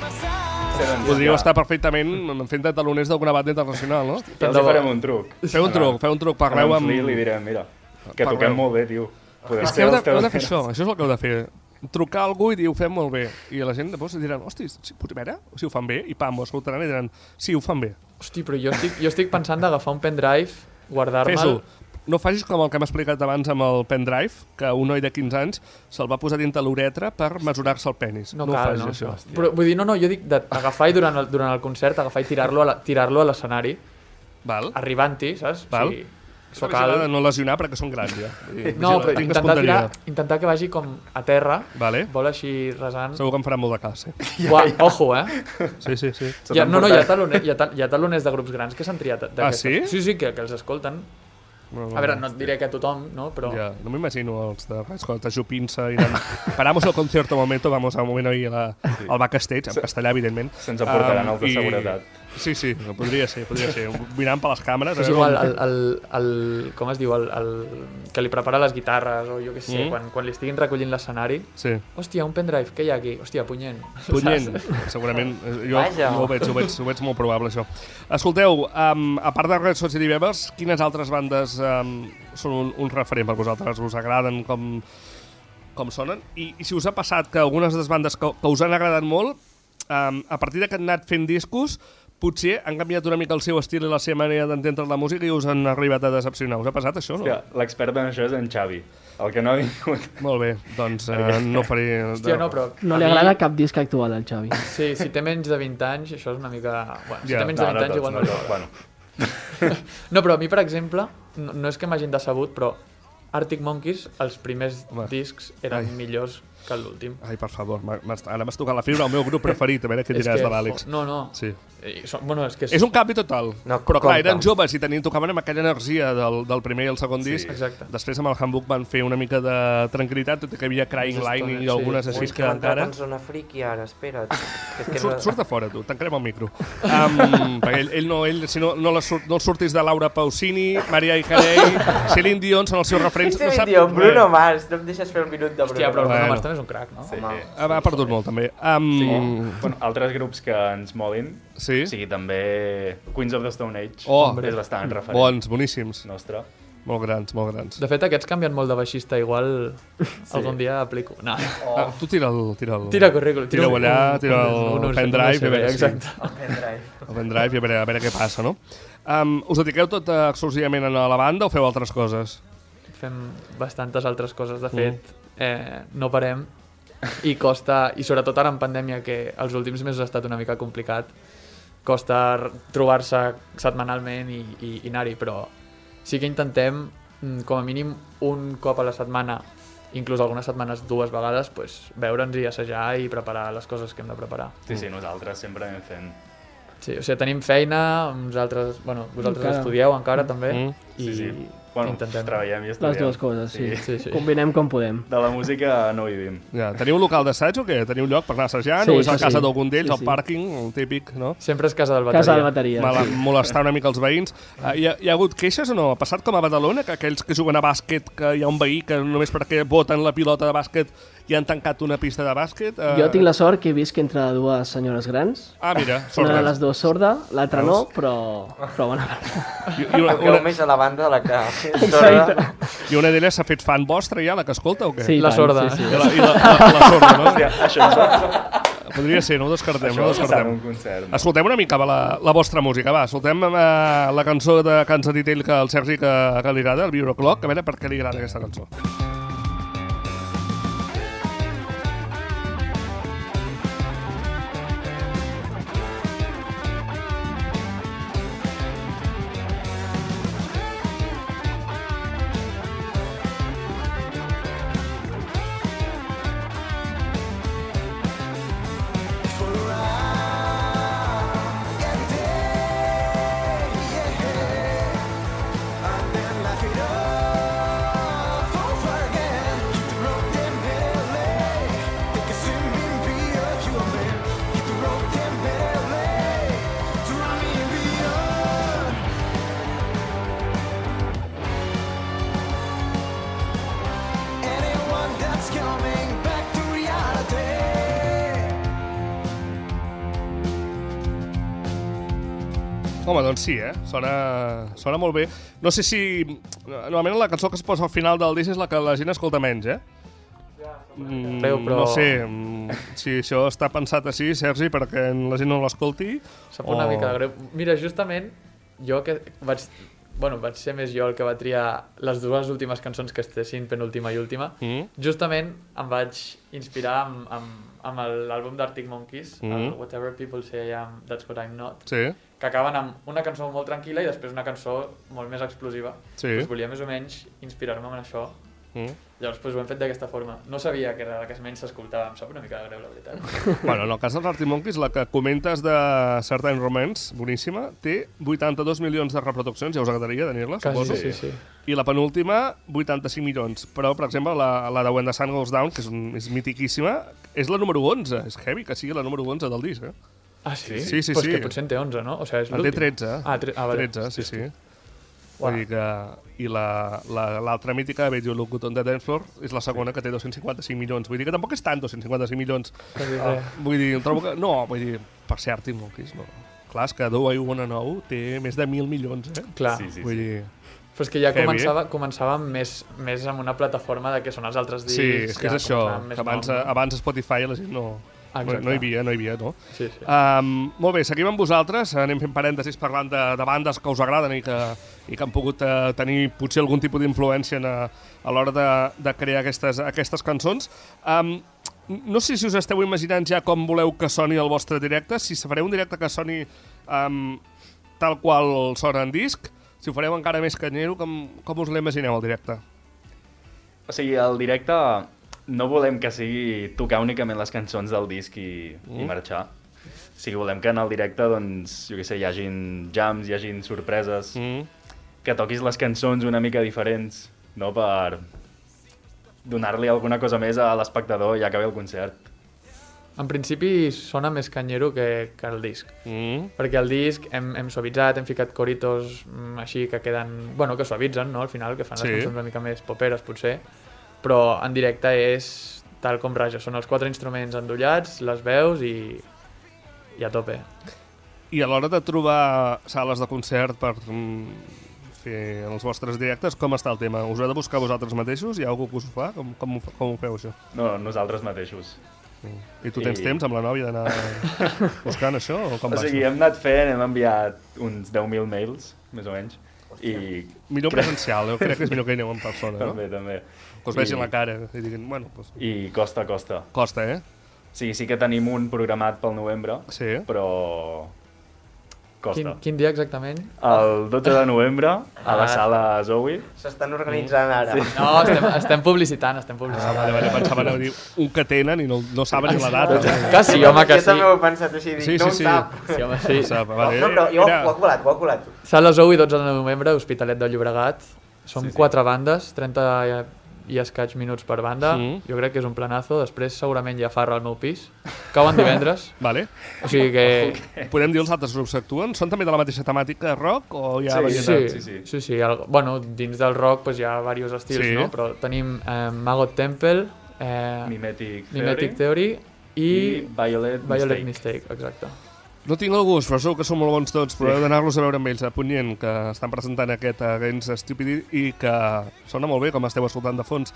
podríeu estar perfectament fent de taloners d'alguna banda internacional, no? Ja els hi farem un truc. Feu un truc, feu un truc, parleu amb... amb... Flea li direm, mira, que Parleu. toquem molt bé, tio. Podem És que ser heu de, els teus heu de fer herois. això, això és el que heu de fer. Trucar a algú i dir, ho fem molt bé. I la gent després diran, hosti, si, potser, a veure, si ho fan bé, i pam, ho escoltaran i diran, sí, ho fan bé. Hosti, però jo estic, jo estic pensant d'agafar un pendrive, guardar-me'l... Fes-ho. No facis com el que hem explicat abans amb el pendrive, que un noi de quinze anys se'l va posar dintre l'uretra per mesurar-se el penis. No, no cal, ho no, facis, això. Però vull dir, no, no, jo dic d'agafar i durant el, durant el concert, agafar i tirar-lo a la- tirar-lo a l'escenari, Val. arribant-hi, saps? Val. O sigui, S'ho s'ho cal... cal no lesionar perquè són grans, ja. I, No, però tinc intentar, tirar, espontaneïtat. intentar que vagi com a terra, Vale. vol així resant... Segur que em faran molt de cas, eh? Ua, ojo, eh? Sí, sí, sí. Ja, no, no, hi ha, taloners, hi, ha, ta- hi ha taloners de grups grans que s'han triat Ah, sí? Sí, sí, que, que els escolten. Bueno, A veure, no et diré que tothom, no? Però... Ja, no m'imagino els de res, quan t'ajupint-se i anant... Paramos el concierto un momento, vamos a un moment ahí a la, al backstage, en castellà, evidentment. Se'ns emportaran Um, els de i- seguretat. Sí, sí, podria ser, podria ser. Mirant per les càmeres. a És veure igual, on- el, el, el, com es diu, el, el, que li prepara les guitarres o jo què sé, Mm. quan, quan li estiguin recollint l'escenari. Sí. Hòstia, un pendrive, què hi ha aquí? Hòstia, punyent. Punyent, Saps? segurament. Jo, Vaja. jo ho, veig, ho, veig, ho veig molt probable, això. Escolteu, um, a part de Red Hot Chili Peppers, quines altres bandes um, són un, un referent per vosaltres? Us agraden com, com sonen? I, I si us ha passat que algunes de les bandes que, que us han agradat molt, um, a partir de que han anat fent discos, potser han canviat una mica el seu estil i la seva manera d'entendre la música i us han arribat a decepcionar. Us ha passat això, no? Hòstia, l'expert en això és en Xavi, el que no ha vingut. Molt bé, doncs uh, no faré... Hòstia, no, però... No a li mi- agrada cap disc actual al Xavi. Sí, si té menys de vint anys, això és una mica... Bueno, si Ja. té menys de No, vint no anys, tots, igual no no, tots, bueno. No, però a mi, per exemple, no, no és que m'hagin decebut, però Arctic Monkeys, els primers Home. discs eren Ai. millors que l'últim. Ai, per favor, m'ha- m'has- ara m'has tocat la fibra, el meu grup preferit, a veure què És diràs que, de l'Àlex. No, no. Sí. I, so, bueno, és que és... És un canvi total, No, però clar, compte. eren joves i tenien, tocaven amb aquella energia del, del primer i el segon Sí, disc. exacte. Després amb el Handbook van fer una mica de tranquil·litat, tot i que hi havia Crying Unes Line estones, i algunes sí. així Ui, que que m'ha entrat encara... en zona friki ara, espera't. És que Surt, no... surt de fora, tu, tancarem el micro. Um, perquè ell, ell no, ell, si no, no, la surt, no el surtis de Laura Pausini, Maria Carey, Celine Dion són els seus referents. Celine no sap Dion, Bruno res. Mars, no em deixes fer un minut de Bruno Hòstia, però el Bueno. Bruno Mars també és un crac, no? Sí. Home. Ah, ha perdut molt, també. Um, Sí. Bueno, altres grups que ens molin, Sí? o sigui, també Queens of the Stone Age Oh, és bastant referent bons, boníssims. nostre. Molt grans, molt grans. De fet, aquests canvien molt de baixista, igual algun dia aplico. No. Ah, tu tira el... Tira, el, Tira currículum. Tira allà, tira el un- un- pendrive un i a veure si... exacte. El pendrive. El pendrive i a veure, a veure què passa, no? Um, us dediqueu tot uh, exclusivament a la banda o feu altres coses? Fem bastantes altres coses, de fet, eh, no parem i costa, i sobretot ara en pandèmia, que els últims mesos ha estat una mica complicat, costa r- trobar-se setmanalment i, i, i anar-hi, però sí que intentem, mm, com a mínim un cop a la setmana, inclús algunes setmanes dues vegades, pues, veure'ns i assajar i preparar les coses que hem de preparar. Sí, sí, nosaltres sempre anem fent. Sí, o sigui, tenim feina, nosaltres, bueno, vosaltres Encara. estudieu encara també, Mm. i Sí, sí. Bueno, intentem... treballem i estudiem. Les dues coses, sí. Sí, sí. Combinem com podem. De la música no vivim. Ja, teniu un local d'assaig o què? Teniu lloc per anar assajant? Sí, o és a sí, casa sí. d'algun d'ells, Sí, al sí. pàrquing, el típic, no? Sempre és casa del bateria. Casa del bateria. Mal, sí. molestar una mica els veïns. Uh, hi, ha, hi ha hagut queixes o no? Ha passat com a Badalona, que aquells que juguen a bàsquet, que hi ha un veí que només perquè voten la pilota de bàsquet i han tancat una pista de bàsquet? Uh... Jo tinc la sort que he vist que entre dues senyores grans. Ah, mira, Una sordes. de les dues sorda, l'altra no, Veus? però, però bona. I, i una, El que una, més a la banda de la que... Exacte. I una d'elles s'ha fet fan vostra ja, la que escolta o què? Sí, La tant, sorda. sí, sí. I la, i la, la, la sorda, no? Hòstia, això ens va... Podria ser, no ho descartem, Això no ho va passar descartem. en un concert, no? Escoltem una mica va, la, la vostra música, va. Escoltem uh, la cançó de que ens ha dit ell que el Sergi que, que li agrada, el Vibro Clock. A veure per què li agrada aquesta cançó. Home, doncs sí, eh? Sona, sona molt bé. No sé si... Normalment la cançó que es posa al final del disc és la que la gent escolta menys, eh? Mm, Greu, però- No sé mm, si això està pensat així, Sergi, perquè la gent no l'escolti. Sap una mica greu. Mira, justament, jo que vaig... Bueno, vaig ser més jo el que va triar les dues últimes cançons que estessin penúltima i última. Mm. Justament em vaig inspirar amb, amb, amb l'àlbum d'Arctic Monkeys, Mm. el Whatever People Say I Am, That's What I'm Not, Sí. que acaben amb una cançó molt tranquil·la i després una cançó molt més explosiva. Sí. Pues volia més o menys inspirar-me en això. Mm. Llavors pues, ho hem fet d'aquesta forma. No sabia que era la que menys s'escoltava, em sap una mica de greu, la veritat. Bueno, en el cas dels Arctic Monkeys, la que comentes de Certain Romance, boníssima, té vuitanta-dos milions de reproduccions, ja us agradaria tenir-la, Quasi, suposo. sí, sí. I la penúltima, vuitanta-cinc milions. Però, per exemple, la, la de When the Sun Goes Down, que és, un, és mitiquíssima, és la número onze. És heavy que sigui la número onze del disc, eh? Ah, sí? Sí, sí, pues sí. que potser en té onze, no? O sigui, és En té l'últim. tretze. Ah, tre... ah vale. tretze, sí, sí. Uau. Vull dir que... I l'altra la, l'altra mítica, Bet You Look Good on the Dance Floor, és la segona que té dos-cents cinquanta-cinc milions. Vull dir que tampoc és tant, dos-cents cinquanta-cinc milions. Quasi Ah, res. vull dir, trobo que... No, vull dir, per ser Arctic Monkeys, no. Clar, és que Do I Wanna Know té més de mil milions, eh? Clar. Sí, sí, Vull sí. dir... Però és que ja Heavy, començava, començava més, més amb una plataforma de què són els altres discs. Sí, és que ja és això, començava amb més que abans, nom, no? abans Spotify la gent no, no, Exacte. no hi havia, no hi havia, no? Sí, sí. Um, molt bé, seguim amb vosaltres, anem fent parèntesis parlant de, de bandes que us agraden i que, i que han pogut uh, tenir potser algun tipus d'influència en, a, a l'hora de, de crear aquestes, aquestes cançons. Um, no sé si us esteu imaginant ja com voleu que soni el vostre directe, si fareu un directe que soni um, tal qual sona en disc, si ho fareu encara més canyero, com, com us l'imagineu el directe? O sigui, el directe no volem que sigui tocar únicament les cançons del disc i, mm. i marxar. O sigui, volem que en el directe, doncs, jo què sé, hi hagin jams, hi hagin sorpreses, Mm. que toquis les cançons una mica diferents, no?, per donar-li alguna cosa més a l'espectador ja que ve el concert. En principi sona més canyero que, que el disc. Mm. Perquè el disc hem, hem suavitzat, hem ficat coritos mm, així que queden... Bueno, que suavitzen, no?, al final, que fan Sí. les cançons una mica més poperes, potser. Però en directe és tal com raja. Són els quatre instruments endollats, les veus i, i a tope. I a l'hora de trobar sales de concert per mm, fer els vostres directes, com està el tema? Us heu de buscar vosaltres mateixos? Hi ha algú que us ho fa? Com, com, ho fa- com ho feu, això? No, nosaltres mateixos. Mm. I tu tens I- temps amb la nòvia d'anar buscant això? O com O va sigui, això? hem anat fent, hem enviat uns deu mil mails, més o menys. I... Millor presencial, jo crec que és millor que hi aneu en persona, no? També, també. Que us vegin la cara i diguin, bueno, doncs... I costa, costa. Costa, eh? Sí, sí que tenim un programat pel novembre, Sí. però costa. Quin, quin dia exactament? El dotze de novembre, a la Ah. sala Zoe. S'estan organitzant ara. Sí. No, estem, estem publicitant, estem publicitant. Ah, vale, vale, pensava anava a dir un que tenen i no, no saben ni la data. Que sí, home, que Jo sí. també ho he pensat així, dic, Sí, no sí, sí. ho sap. Sí, home, sí. No ho sap, vale. No, però jo Era- ho ha colat, ho ha colat. Sala Zoe, dotze de novembre, Hospitalet de Llobregat. Som Sí, sí. quatre bandes, trenta i escaig minuts per banda. Mm. Jo crec que és un planazo. Després segurament hi ha farra al meu pis. Cauen divendres. Vale. O sigui que... Podem dir els altres grups que actuen? Són també de la mateixa temàtica rock o hi ha Sí, varietat? sí, sí. sí, sí el, bueno, dins del rock pues, hi ha diversos estils, Sí. no? Però tenim eh, Magot Temple, eh, Mimetic Mimetic Theory Theory i, i Violet Violet Mistake. Mistake, exacte. No tinc el gust, però segur que són molt bons tots, però heu d'anar-los a veure amb ells, a Punyent, que estan presentant aquest Against Stupidity i que sona molt bé, com esteu escoltant de fons.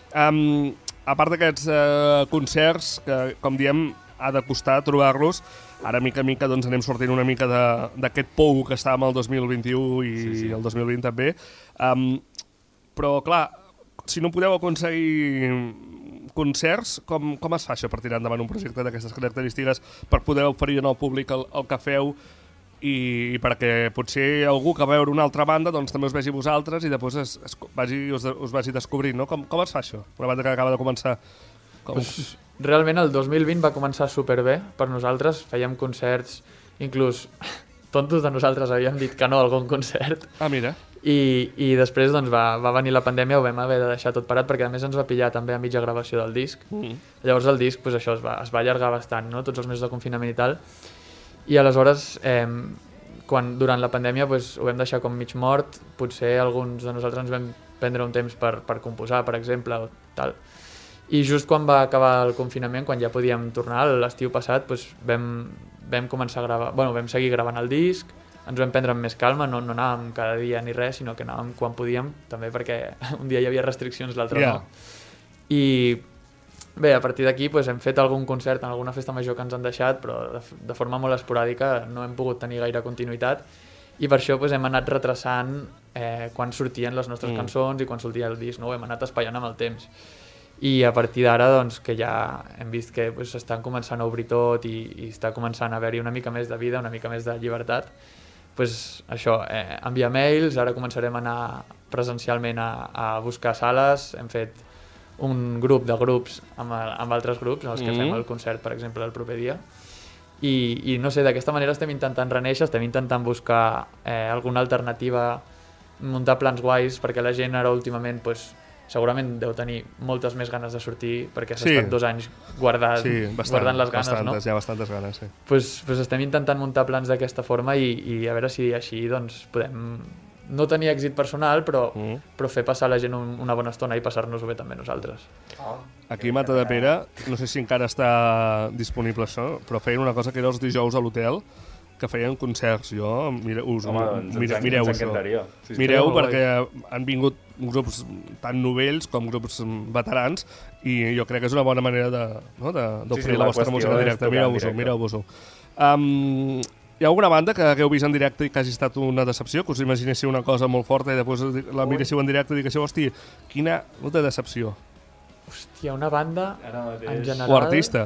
Um, a part d'aquests uh, concerts, que, com diem, ha de costar trobar-los, ara mica a mica doncs, anem sortint una mica d'aquest pou que estàvem el dos mil vint-i-u i sí, sí. el dos mil vint també. Um, però, clar, si no podeu aconseguir concerts, com, com es fa això per tirar endavant un projecte d'aquestes característiques, per poder oferir al públic el, el que feu i, i perquè potser algú que va veure una altra banda doncs també us vegi vosaltres i després es, es, vagi, us, us vagi descobrint, no? Com, com es fa això? Una banda que acaba de començar. Com... Pues, realment el dos mil vint va començar superbé per nosaltres, fèiem concerts, inclús tontos de nosaltres havíem dit que no a algun concert. Ah, mira. I, i després doncs, va, va venir la pandèmia, ho vam haver de deixar tot parat perquè a més ens va pillar també a mitja gravació del disc. Mm. Llavors el disc pues, això es va, es va allargar bastant, no? Tots els mesos de confinament i tal. I aleshores, eh, quan, durant la pandèmia pues, ho vam deixar com mig mort, potser alguns de nosaltres ens vam prendre un temps per, per composar, per exemple, o tal. I just quan va acabar el confinament, quan ja podíem tornar, l'estiu passat, pues, vam, vam començar a gravar, bueno, vam seguir gravant el disc, ens ho vam prendre amb més calma, no, no anàvem cada dia ni res, sinó que anàvem quan podíem, també perquè un dia hi havia restriccions, l'altre yeah. no. I bé, a partir d'aquí pues, hem fet algun concert en alguna festa major que ens han deixat, però de, de forma molt esporàdica no hem pogut tenir gaire continuïtat i per això pues, hem anat retrasant eh, quan sortien les nostres Mm. cançons i quan sortia el disc, no? Ho hem anat espaiant amb el temps. I a partir d'ara, doncs, que ja hem vist que pues, estan començant a obrir tot i, i està començant a haver-hi una mica més de vida, una mica més de llibertat, pues, això, eh, enviar mails, ara començarem a anar presencialment a, a buscar sales, hem fet un grup de grups amb, amb altres grups, amb els que Mm. fem el concert, per exemple, el proper dia. I, i no sé, d'aquesta manera estem intentant reneixer, estem intentant buscar eh, alguna alternativa, muntar plans guais, perquè la gent ara últimament pues, segurament deu tenir moltes més ganes de sortir, perquè s'ha Sí. estat dos anys guardant, Sí, bastant, guardant les ganes, bastantes, no? hi ha bastantes ganes, sí. Pues, pues estem intentant muntar plans d'aquesta forma i, i a veure si així doncs, podem no tenir èxit personal, però, mm. però fer passar la gent un, una bona estona i passar-nos-ho bé també nosaltres. Oh. Aquí a Matadepera, no sé si encara està disponible això, però feien una cosa que era els dijous a l'hotel, que feien concerts. Jo, mire, us, Home, doncs mire, ens, mireu ens això. encantaria. Sí, sí. Mireu, molt perquè han vingut grups tan novells com grups veterans i jo crec que és una bona manera de, no, de, d'oferir Sí, sí, la la vostra qüestió música en és directe. tocar en Mireu-vos-ho, directe. mireu-vos-ho. Um, hi ha alguna banda que hagueu vist en directe i que hagi estat una decepció, que us imaginéssiu una cosa molt forta i després la miréssiu en directe i diguéssiu, hosti, quina puta decepció. Hòstia, una banda en general... O artista.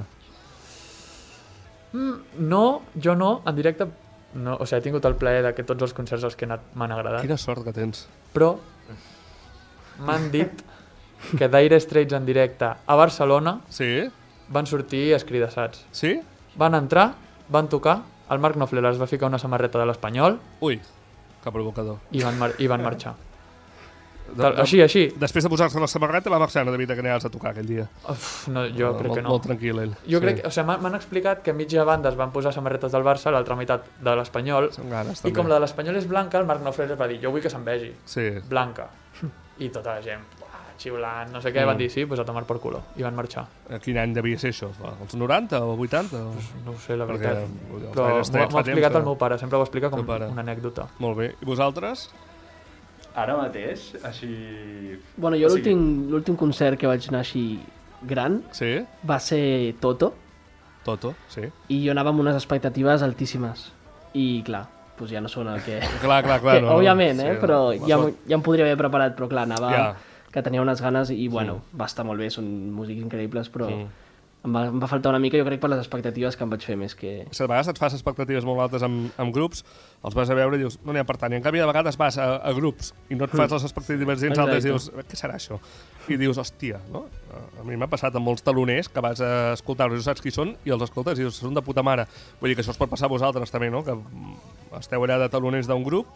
Mm, no, jo no, en directe no, o sigui, he tingut el plaer de que tots els concerts als que he anat m'han agradat. Quina sort que tens. Però m'han dit que Dire Straits en directe a Barcelona sí? van sortir escridassats. Sí? Van entrar, van tocar, el Marc Knopfler es va ficar una samarreta de l'Espanyol Ui, que provocador. i van, mar i van marxar. De, Tal, així, així. Després de posar-se la samarreta va marxar, no devia que anaves a tocar aquell dia. Uf, no, jo No, crec molt, que no. Molt tranquil, ell. Jo crec, o sigui, m'han explicat que mitja banda es van posar samarretes del Barça, l'altra meitat de l'Espanyol, ganes, i també. com la de l'Espanyol és blanca, el Marc Knopfler va dir, jo vull que se'n vegi, Sí. blanca. I tota la gent, uah, xiulant, no sé què, Mm. van dir sí, pues a tomar por culo, i van marxar. A quin any devia ser això? Els noranta o vuitanta? O... Pues no ho sé, la Perquè, veritat. els Però Dire m'ho Straits m'ho fa ha explicat temps el meu pare, sempre ho explica com Teu pare. una anècdota. Molt bé. I vosaltres? Ara mateix, així... Bueno, jo o sigui, l'últim l'últim concert que vaig anar així gran sí? va ser Toto, Toto, sí. i jo anava amb unes expectatives altíssimes. I clar, doncs ja no són el que... Clar, clar, clar. que, no, no. òbviament, eh? Sí, però no, ja, no. m- ja em podria haver preparat, però clar, anava... Ja. que tenia unes ganes i, bueno, va estar molt bé, són músics increïbles, però Mm. em va, em va faltar una mica, jo crec, per les expectatives que em vaig fer més que... Si a vegades et fas expectatives molt altes amb, amb grups, els vas a veure i dius, no n'hi ha per tant. I en canvi, de vegades vas a, a grups i no et fas les expectatives gens altes i dius, què serà això? I dius, hòstia, no? A mi m'ha passat amb molts taloners que vas a escoltar-los i no saps qui són i els escoltes i dius, són de puta mare. Vull dir que això us pot passar a vosaltres també, no? Que esteu allà de taloners d'un grup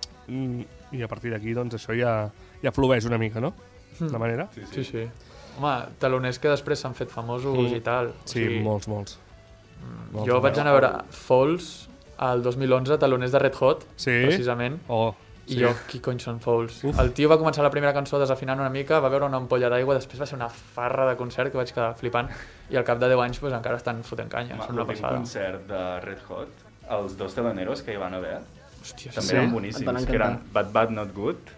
i a partir d'aquí, doncs, això ja, ja flueix una mica, no? De manera? Sí, sí. sí, sí. Home, taloners que després s'han fet famosos mm. i tal. Sí, o sigui, molts, molts. molts jo vaig anar a veure Falls al dos mil onze, taloners de Red Hot, sí? precisament. Oh, I sí. jo, qui cony són Falls? Uf. El tio va començar la primera cançó desafinant una mica, va veure una ampolla d'aigua, després va ser una farra de concert que vaig quedar flipant i al cap de deu anys pues, encara estan fotent canya. Són una passada. L'últim concert de Red Hot, els dos teloneros que hi van haver, Hòstia, també sí? eren boníssims, que eren Bad Bad Not Good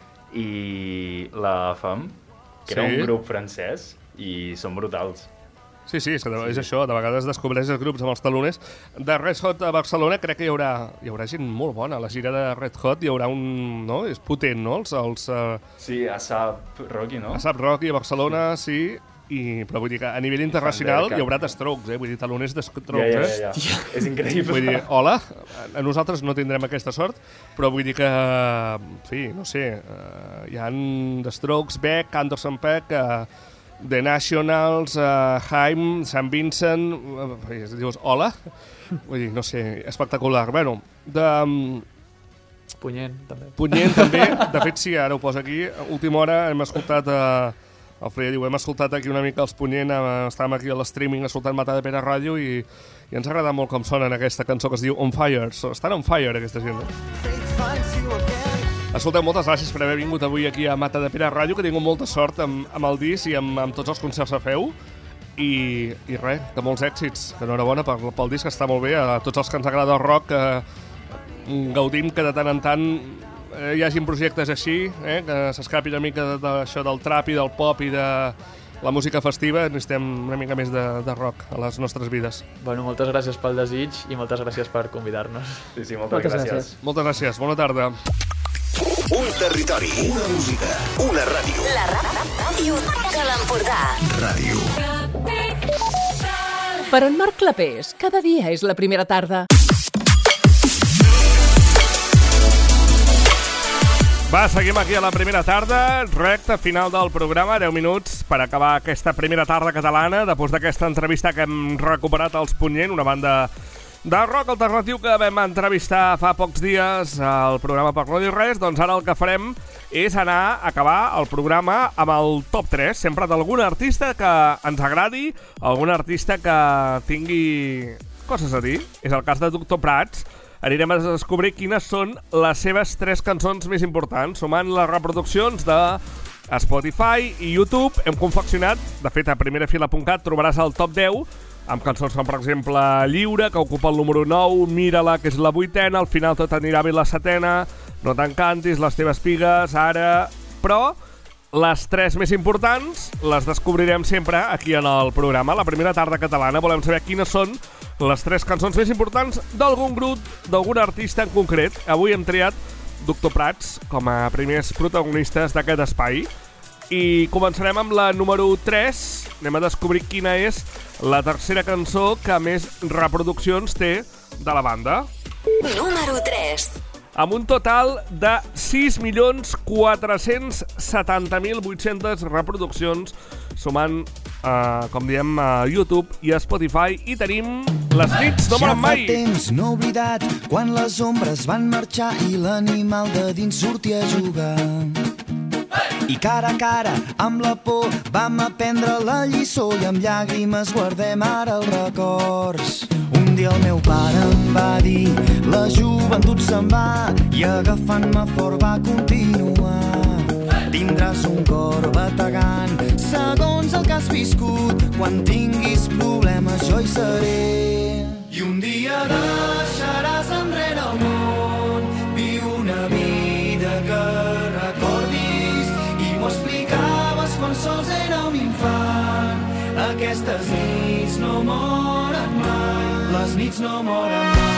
i la F A M, que sí? Era un grup francès i són brutals. Sí, sí, és, que és sí. això, de vegades descobreixes grups amb els taloners. De Red Hot a Barcelona crec que hi haurà, hi haurà gent molt bona. A la gira de Red Hot hi haurà un... no? És potent, no? Els, els, uh... Sí, a Sap Rocky, no? A Sap Rocky a Barcelona, sí. sí. I, però vull dir que a nivell internacional hi haurà The Strokes, eh? Vull dir, taloners The Strokes, ja, ja, ja, ja. eh? És increïble. Vull dir, hola, a nosaltres no tindrem aquesta sort, però vull dir que, en fi, no sé, uh, hi ha The Strokes, Beck, Anderson .Paak, uh, The Nationals, uh, Haim, Saint Vincent, uh, dius, hola? Vull dir, no sé, espectacular. Bueno, de... Um, Punyent, també. Punyent, també. De fet, sí, ara ho poso aquí. A última hora hem escoltat... Uh, el Freya diu, hem escoltat aquí una mica els Punyent, estàvem aquí a l'streaming escoltant Mata de Pere Ràdio i, i ens ha agradat molt com sona en aquesta cançó que es diu On Fire. So, estan on fire, aquesta gent, no? Escolteu, moltes gràcies per haver vingut avui aquí a Mata de Pere Ràdio, que tinc molta sort amb, amb el disc i amb, amb tots els concerts que feu. I, i res, que molts èxits. Enhorabona pel, pel disc, que està molt bé. A tots els que ens agrada el rock, eh, gaudim que de tant en tant eh, hi hagin projectes així, eh, que s'escapi una mica d'això del trap i del pop i de la música festiva. Necessitem una mica més de, de rock a les nostres vides. Bueno, moltes gràcies pel desig i moltes gràcies per convidar-nos. Sí, sí, moltes, moltes gràcies. gràcies. Moltes gràcies, bona tarda. Un territori, una música, una ràdio. La ràdio de l'Empordà. Ràdio. Per en Marc Clapés, cada dia és la primera tarda. Va, seguim aquí a la primera tarda, recta final del programa, deu minuts per acabar aquesta primera tarda catalana, després d'aquesta entrevista que hem recuperat als Punyent, una banda de rock alternatiu que vam entrevistar fa pocs dies al programa Per no dir res. Doncs ara el que farem és anar a acabar el programa amb el top tres, sempre d'algun artista que ens agradi, algun artista que tingui coses a dir. És el cas de Doctor Prats. Anirem a descobrir quines són les seves tres cançons més importants. Sumant les reproduccions de Spotify i YouTube, hem confeccionat, de fet a primerafila punt cat trobaràs el top deu, amb cançons com per exemple Lliure, que ocupa el número nou, Mira-la, que és la vuitena, Al final tot anirà bé, la setena, No t'encantis, Les teves pigues, Ara... Però les tres més importants les descobrirem sempre aquí en el programa. La primera tarda catalana volem saber quines són les tres cançons més importants d'algun grup, d'algun artista en concret. Avui hem triat Doctor Prats com a primers protagonistes d'aquest espai. I començarem amb la número tres. Anem a descobrir quina és la tercera cançó que més reproduccions té de la banda. Número tres. Amb un total de sis milions quatre-cents setanta mil vuit-centes reproduccions, sumant, eh, com diem, a YouTube i a Spotify. I tenim Les nits no moren mai. Ja fa temps no oblidat, quan les ombres van marxar i l'animal de dins sortia a jugar. I cara a cara, amb la por, vam aprendre la lliçó i amb llàgrimes guardem ara els records. Un dia el meu pare em va dir, la joventut se'n va, i agafant-me fort va continuar. Tindràs un cor bategant, segons el que has viscut, quan tinguis problemes jo hi seré. I un dia deixaràs enrere el món, viu una vida que recordis, i m'ho explicaves quan sols era un infant. Aquestes nits no moren mai, les nits no moren mai.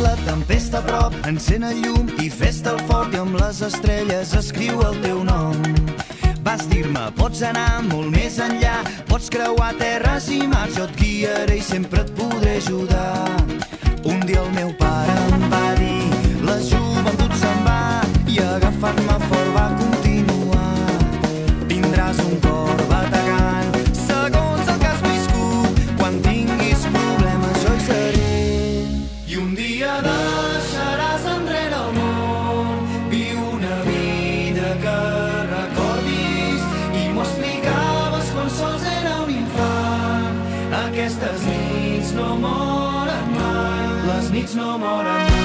la tempesta a prop, encén el llum i fes-te el fort i amb les estrelles escriu el teu nom. Vas dir-me, pots anar molt més enllà, pots creuar terres i mars, jo et guiaré i sempre et podré ajudar. Un dia el meu pare em va dir, la joventut se'n va, i agafant-me fort va continuar. Tindràs un cor bategant, segons el que has viscut, quan tinguis problemes jo hi seré. I un dia deixaràs enrere el món, viu una vida que recordis, i m'ho explicaves quan sols era un infant. Aquestes nits no moren mai, les nits no moren mai.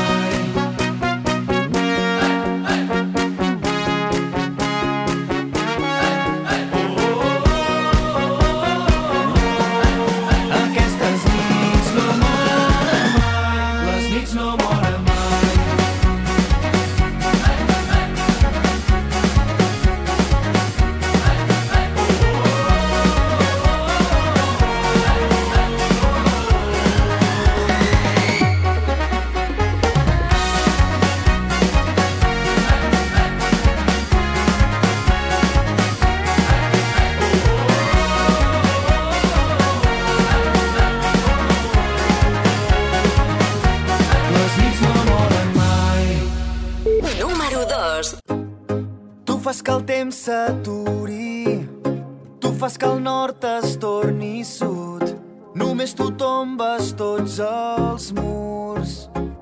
Que el temps s'aturi, tu fas que el nord es torni sud, només tu tombes tots els murs.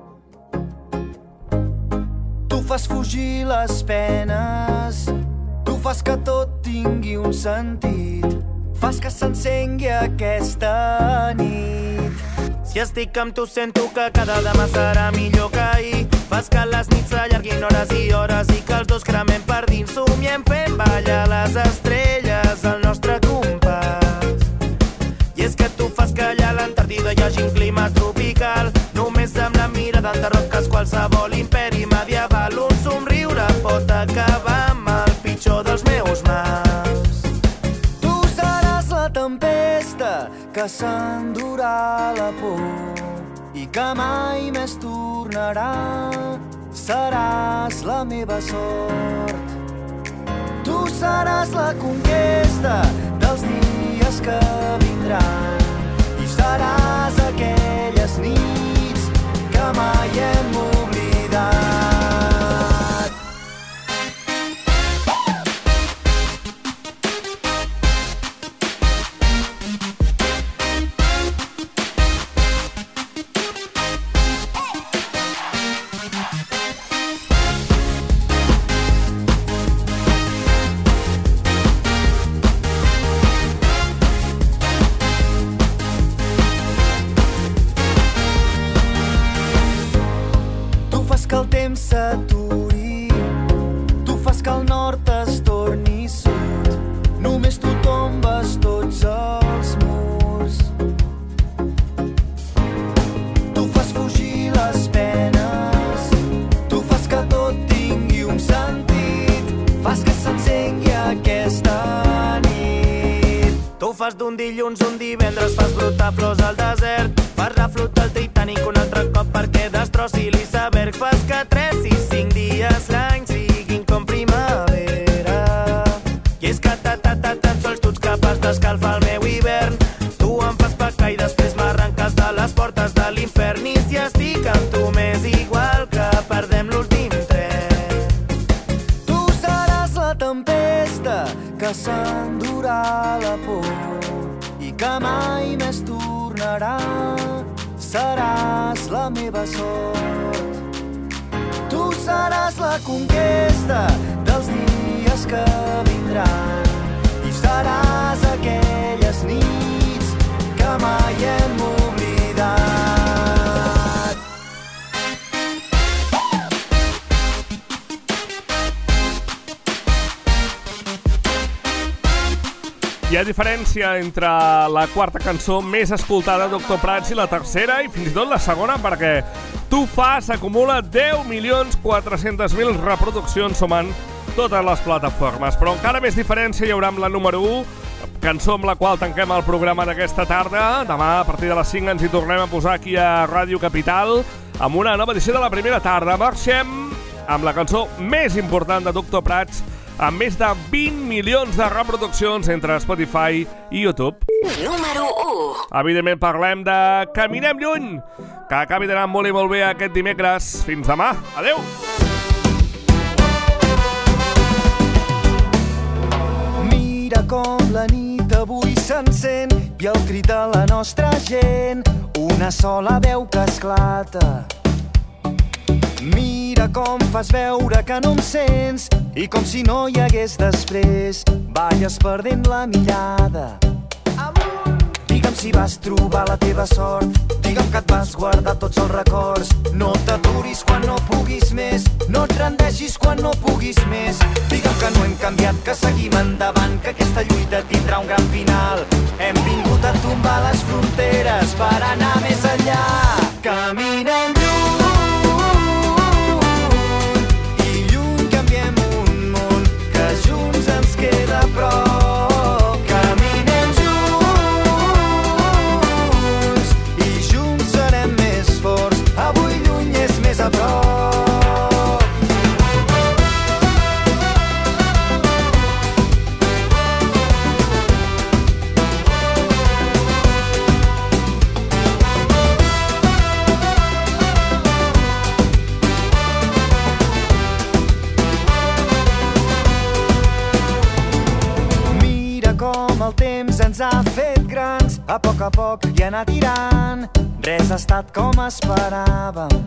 Tu fas fugir les penes, tu fas que tot tingui un sentit, fas que s'encengui aquesta nit. Si estic amb tu sento que cada demà serà millor que ahir, fas que les nits s'allarguin hores i hores i que els dos cremem per dins, somiem fent ballar les estrelles al nostre compàs. I és que tu fas que allà a l'Antàrtida hi hagi un clima tropical, només amb la mirada enderroques qualsevol imperi medieval. Un somriure pot acabar amb el pitjor dels meus mals. Tu seràs la tempesta que s'endurà la por i que mai més tornarà, seràs la meva sort. Tu seràs la conquesta dels dies que vindran i seràs aquelles nits que mai hem oblidat. S'aturi, tu fas que el nord es torni sud, només tu tombes tots els murs. Tu fas fugir les penes, tu fas que tot tingui un sentit, fas que s'encengui aquesta nit. Tu fas d'un dilluns un divendres, fas brotar flors al desert, fas reflotar el Titanic un altre cop perquè destrossi l'iceberg, fas que tres i cinc dies l'any siguin com primavera. I és que ta ta ta tan sols tu ets capaç d'escalfar el meu hivern. Tu em fas pecar i després m'arrenques de les portes de l'infern. I si estic amb tu m'és igual que perdem l'últim tren. Tu seràs la tempesta que s'endurà la por i que mai més tornarà, seràs la meva sort. Tu seràs la conquesta dels dies que vindran i seràs aquelles nits que mai hem oblidat. Hi ha diferència entre la quarta cançó més escoltada de Doctor Prats i la tercera, i fins i tot la segona, perquè Tu fas acumula deu milions quatre-cents mil reproduccions sumant totes les plataformes. Però encara més diferència hi haurà amb la número u, cançó amb la qual tanquem el programa d'aquesta tarda. Demà, a partir de les cinc, ens hi tornem a posar aquí a Ràdio Capital amb una nova edició de la primera tarda. Marxem amb la cançó més important de Doctor Prats, amb més de vint milions de reproduccions entre Spotify i YouTube. Número u. Evidentment parlem de Caminem lluny, que acabi d'anar molt i molt bé aquest dimecres. Fins demà. Adeu! Mira com la nit avui s'encén i el crit de la nostra gent, una sola veu que esclata. Mira com fas veure que no em sents i com si no hi hagués després, balles perdent la mirada. Digue'm si vas trobar la teva sort, digue'm que et vas guardar tots els records. No t'aturis quan no puguis més, no et rendeixis quan no puguis més. Digue'm que no hem canviat, que seguim endavant, que aquesta lluita tindrà un gran final. Hem vingut a tombar les fronteres per anar més enllà. Caminem lluny i lluny canviem un món que junts ens queda a prop. Caminem junts i junts serem més forts, avui lluny és més a prop. Com el temps ens ha fet grans, a poc a poc i anar tirant, res ha estat com esperàvem.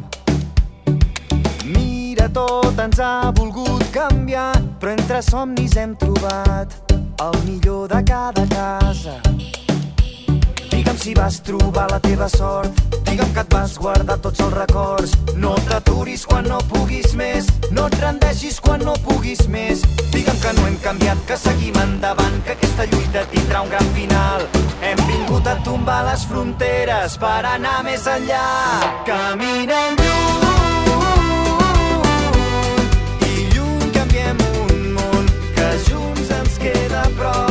Mira, tot ens ha volgut canviar, però entre somnis hem trobat el millor de cada casa. Digue'm si vas trobar la teva sort, digue'm que et vas guardar tots els records. No t'aturis quan no puguis més, no et rendeixis quan no puguis més. Digue'm que no hem canviat, que seguim endavant, que aquesta lluita tindrà un gran final. Hem vingut a tombar les fronteres per anar més enllà. Caminem lluny i lluny canviem un món que junts ens queda a prop.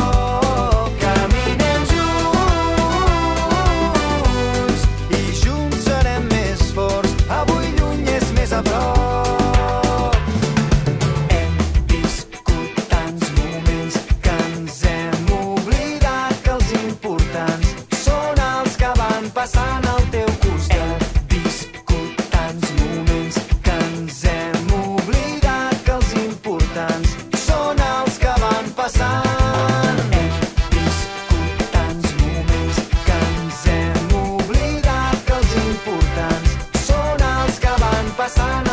A prop. Hem viscut tants moments que ens hem oblidat que els importants són els que van passant al teu costat. Hem viscut tants moments que ens hem oblidat que els importants són els que van passant. Hem viscut tants moments que ens hem oblidat que els importants són els que van passant.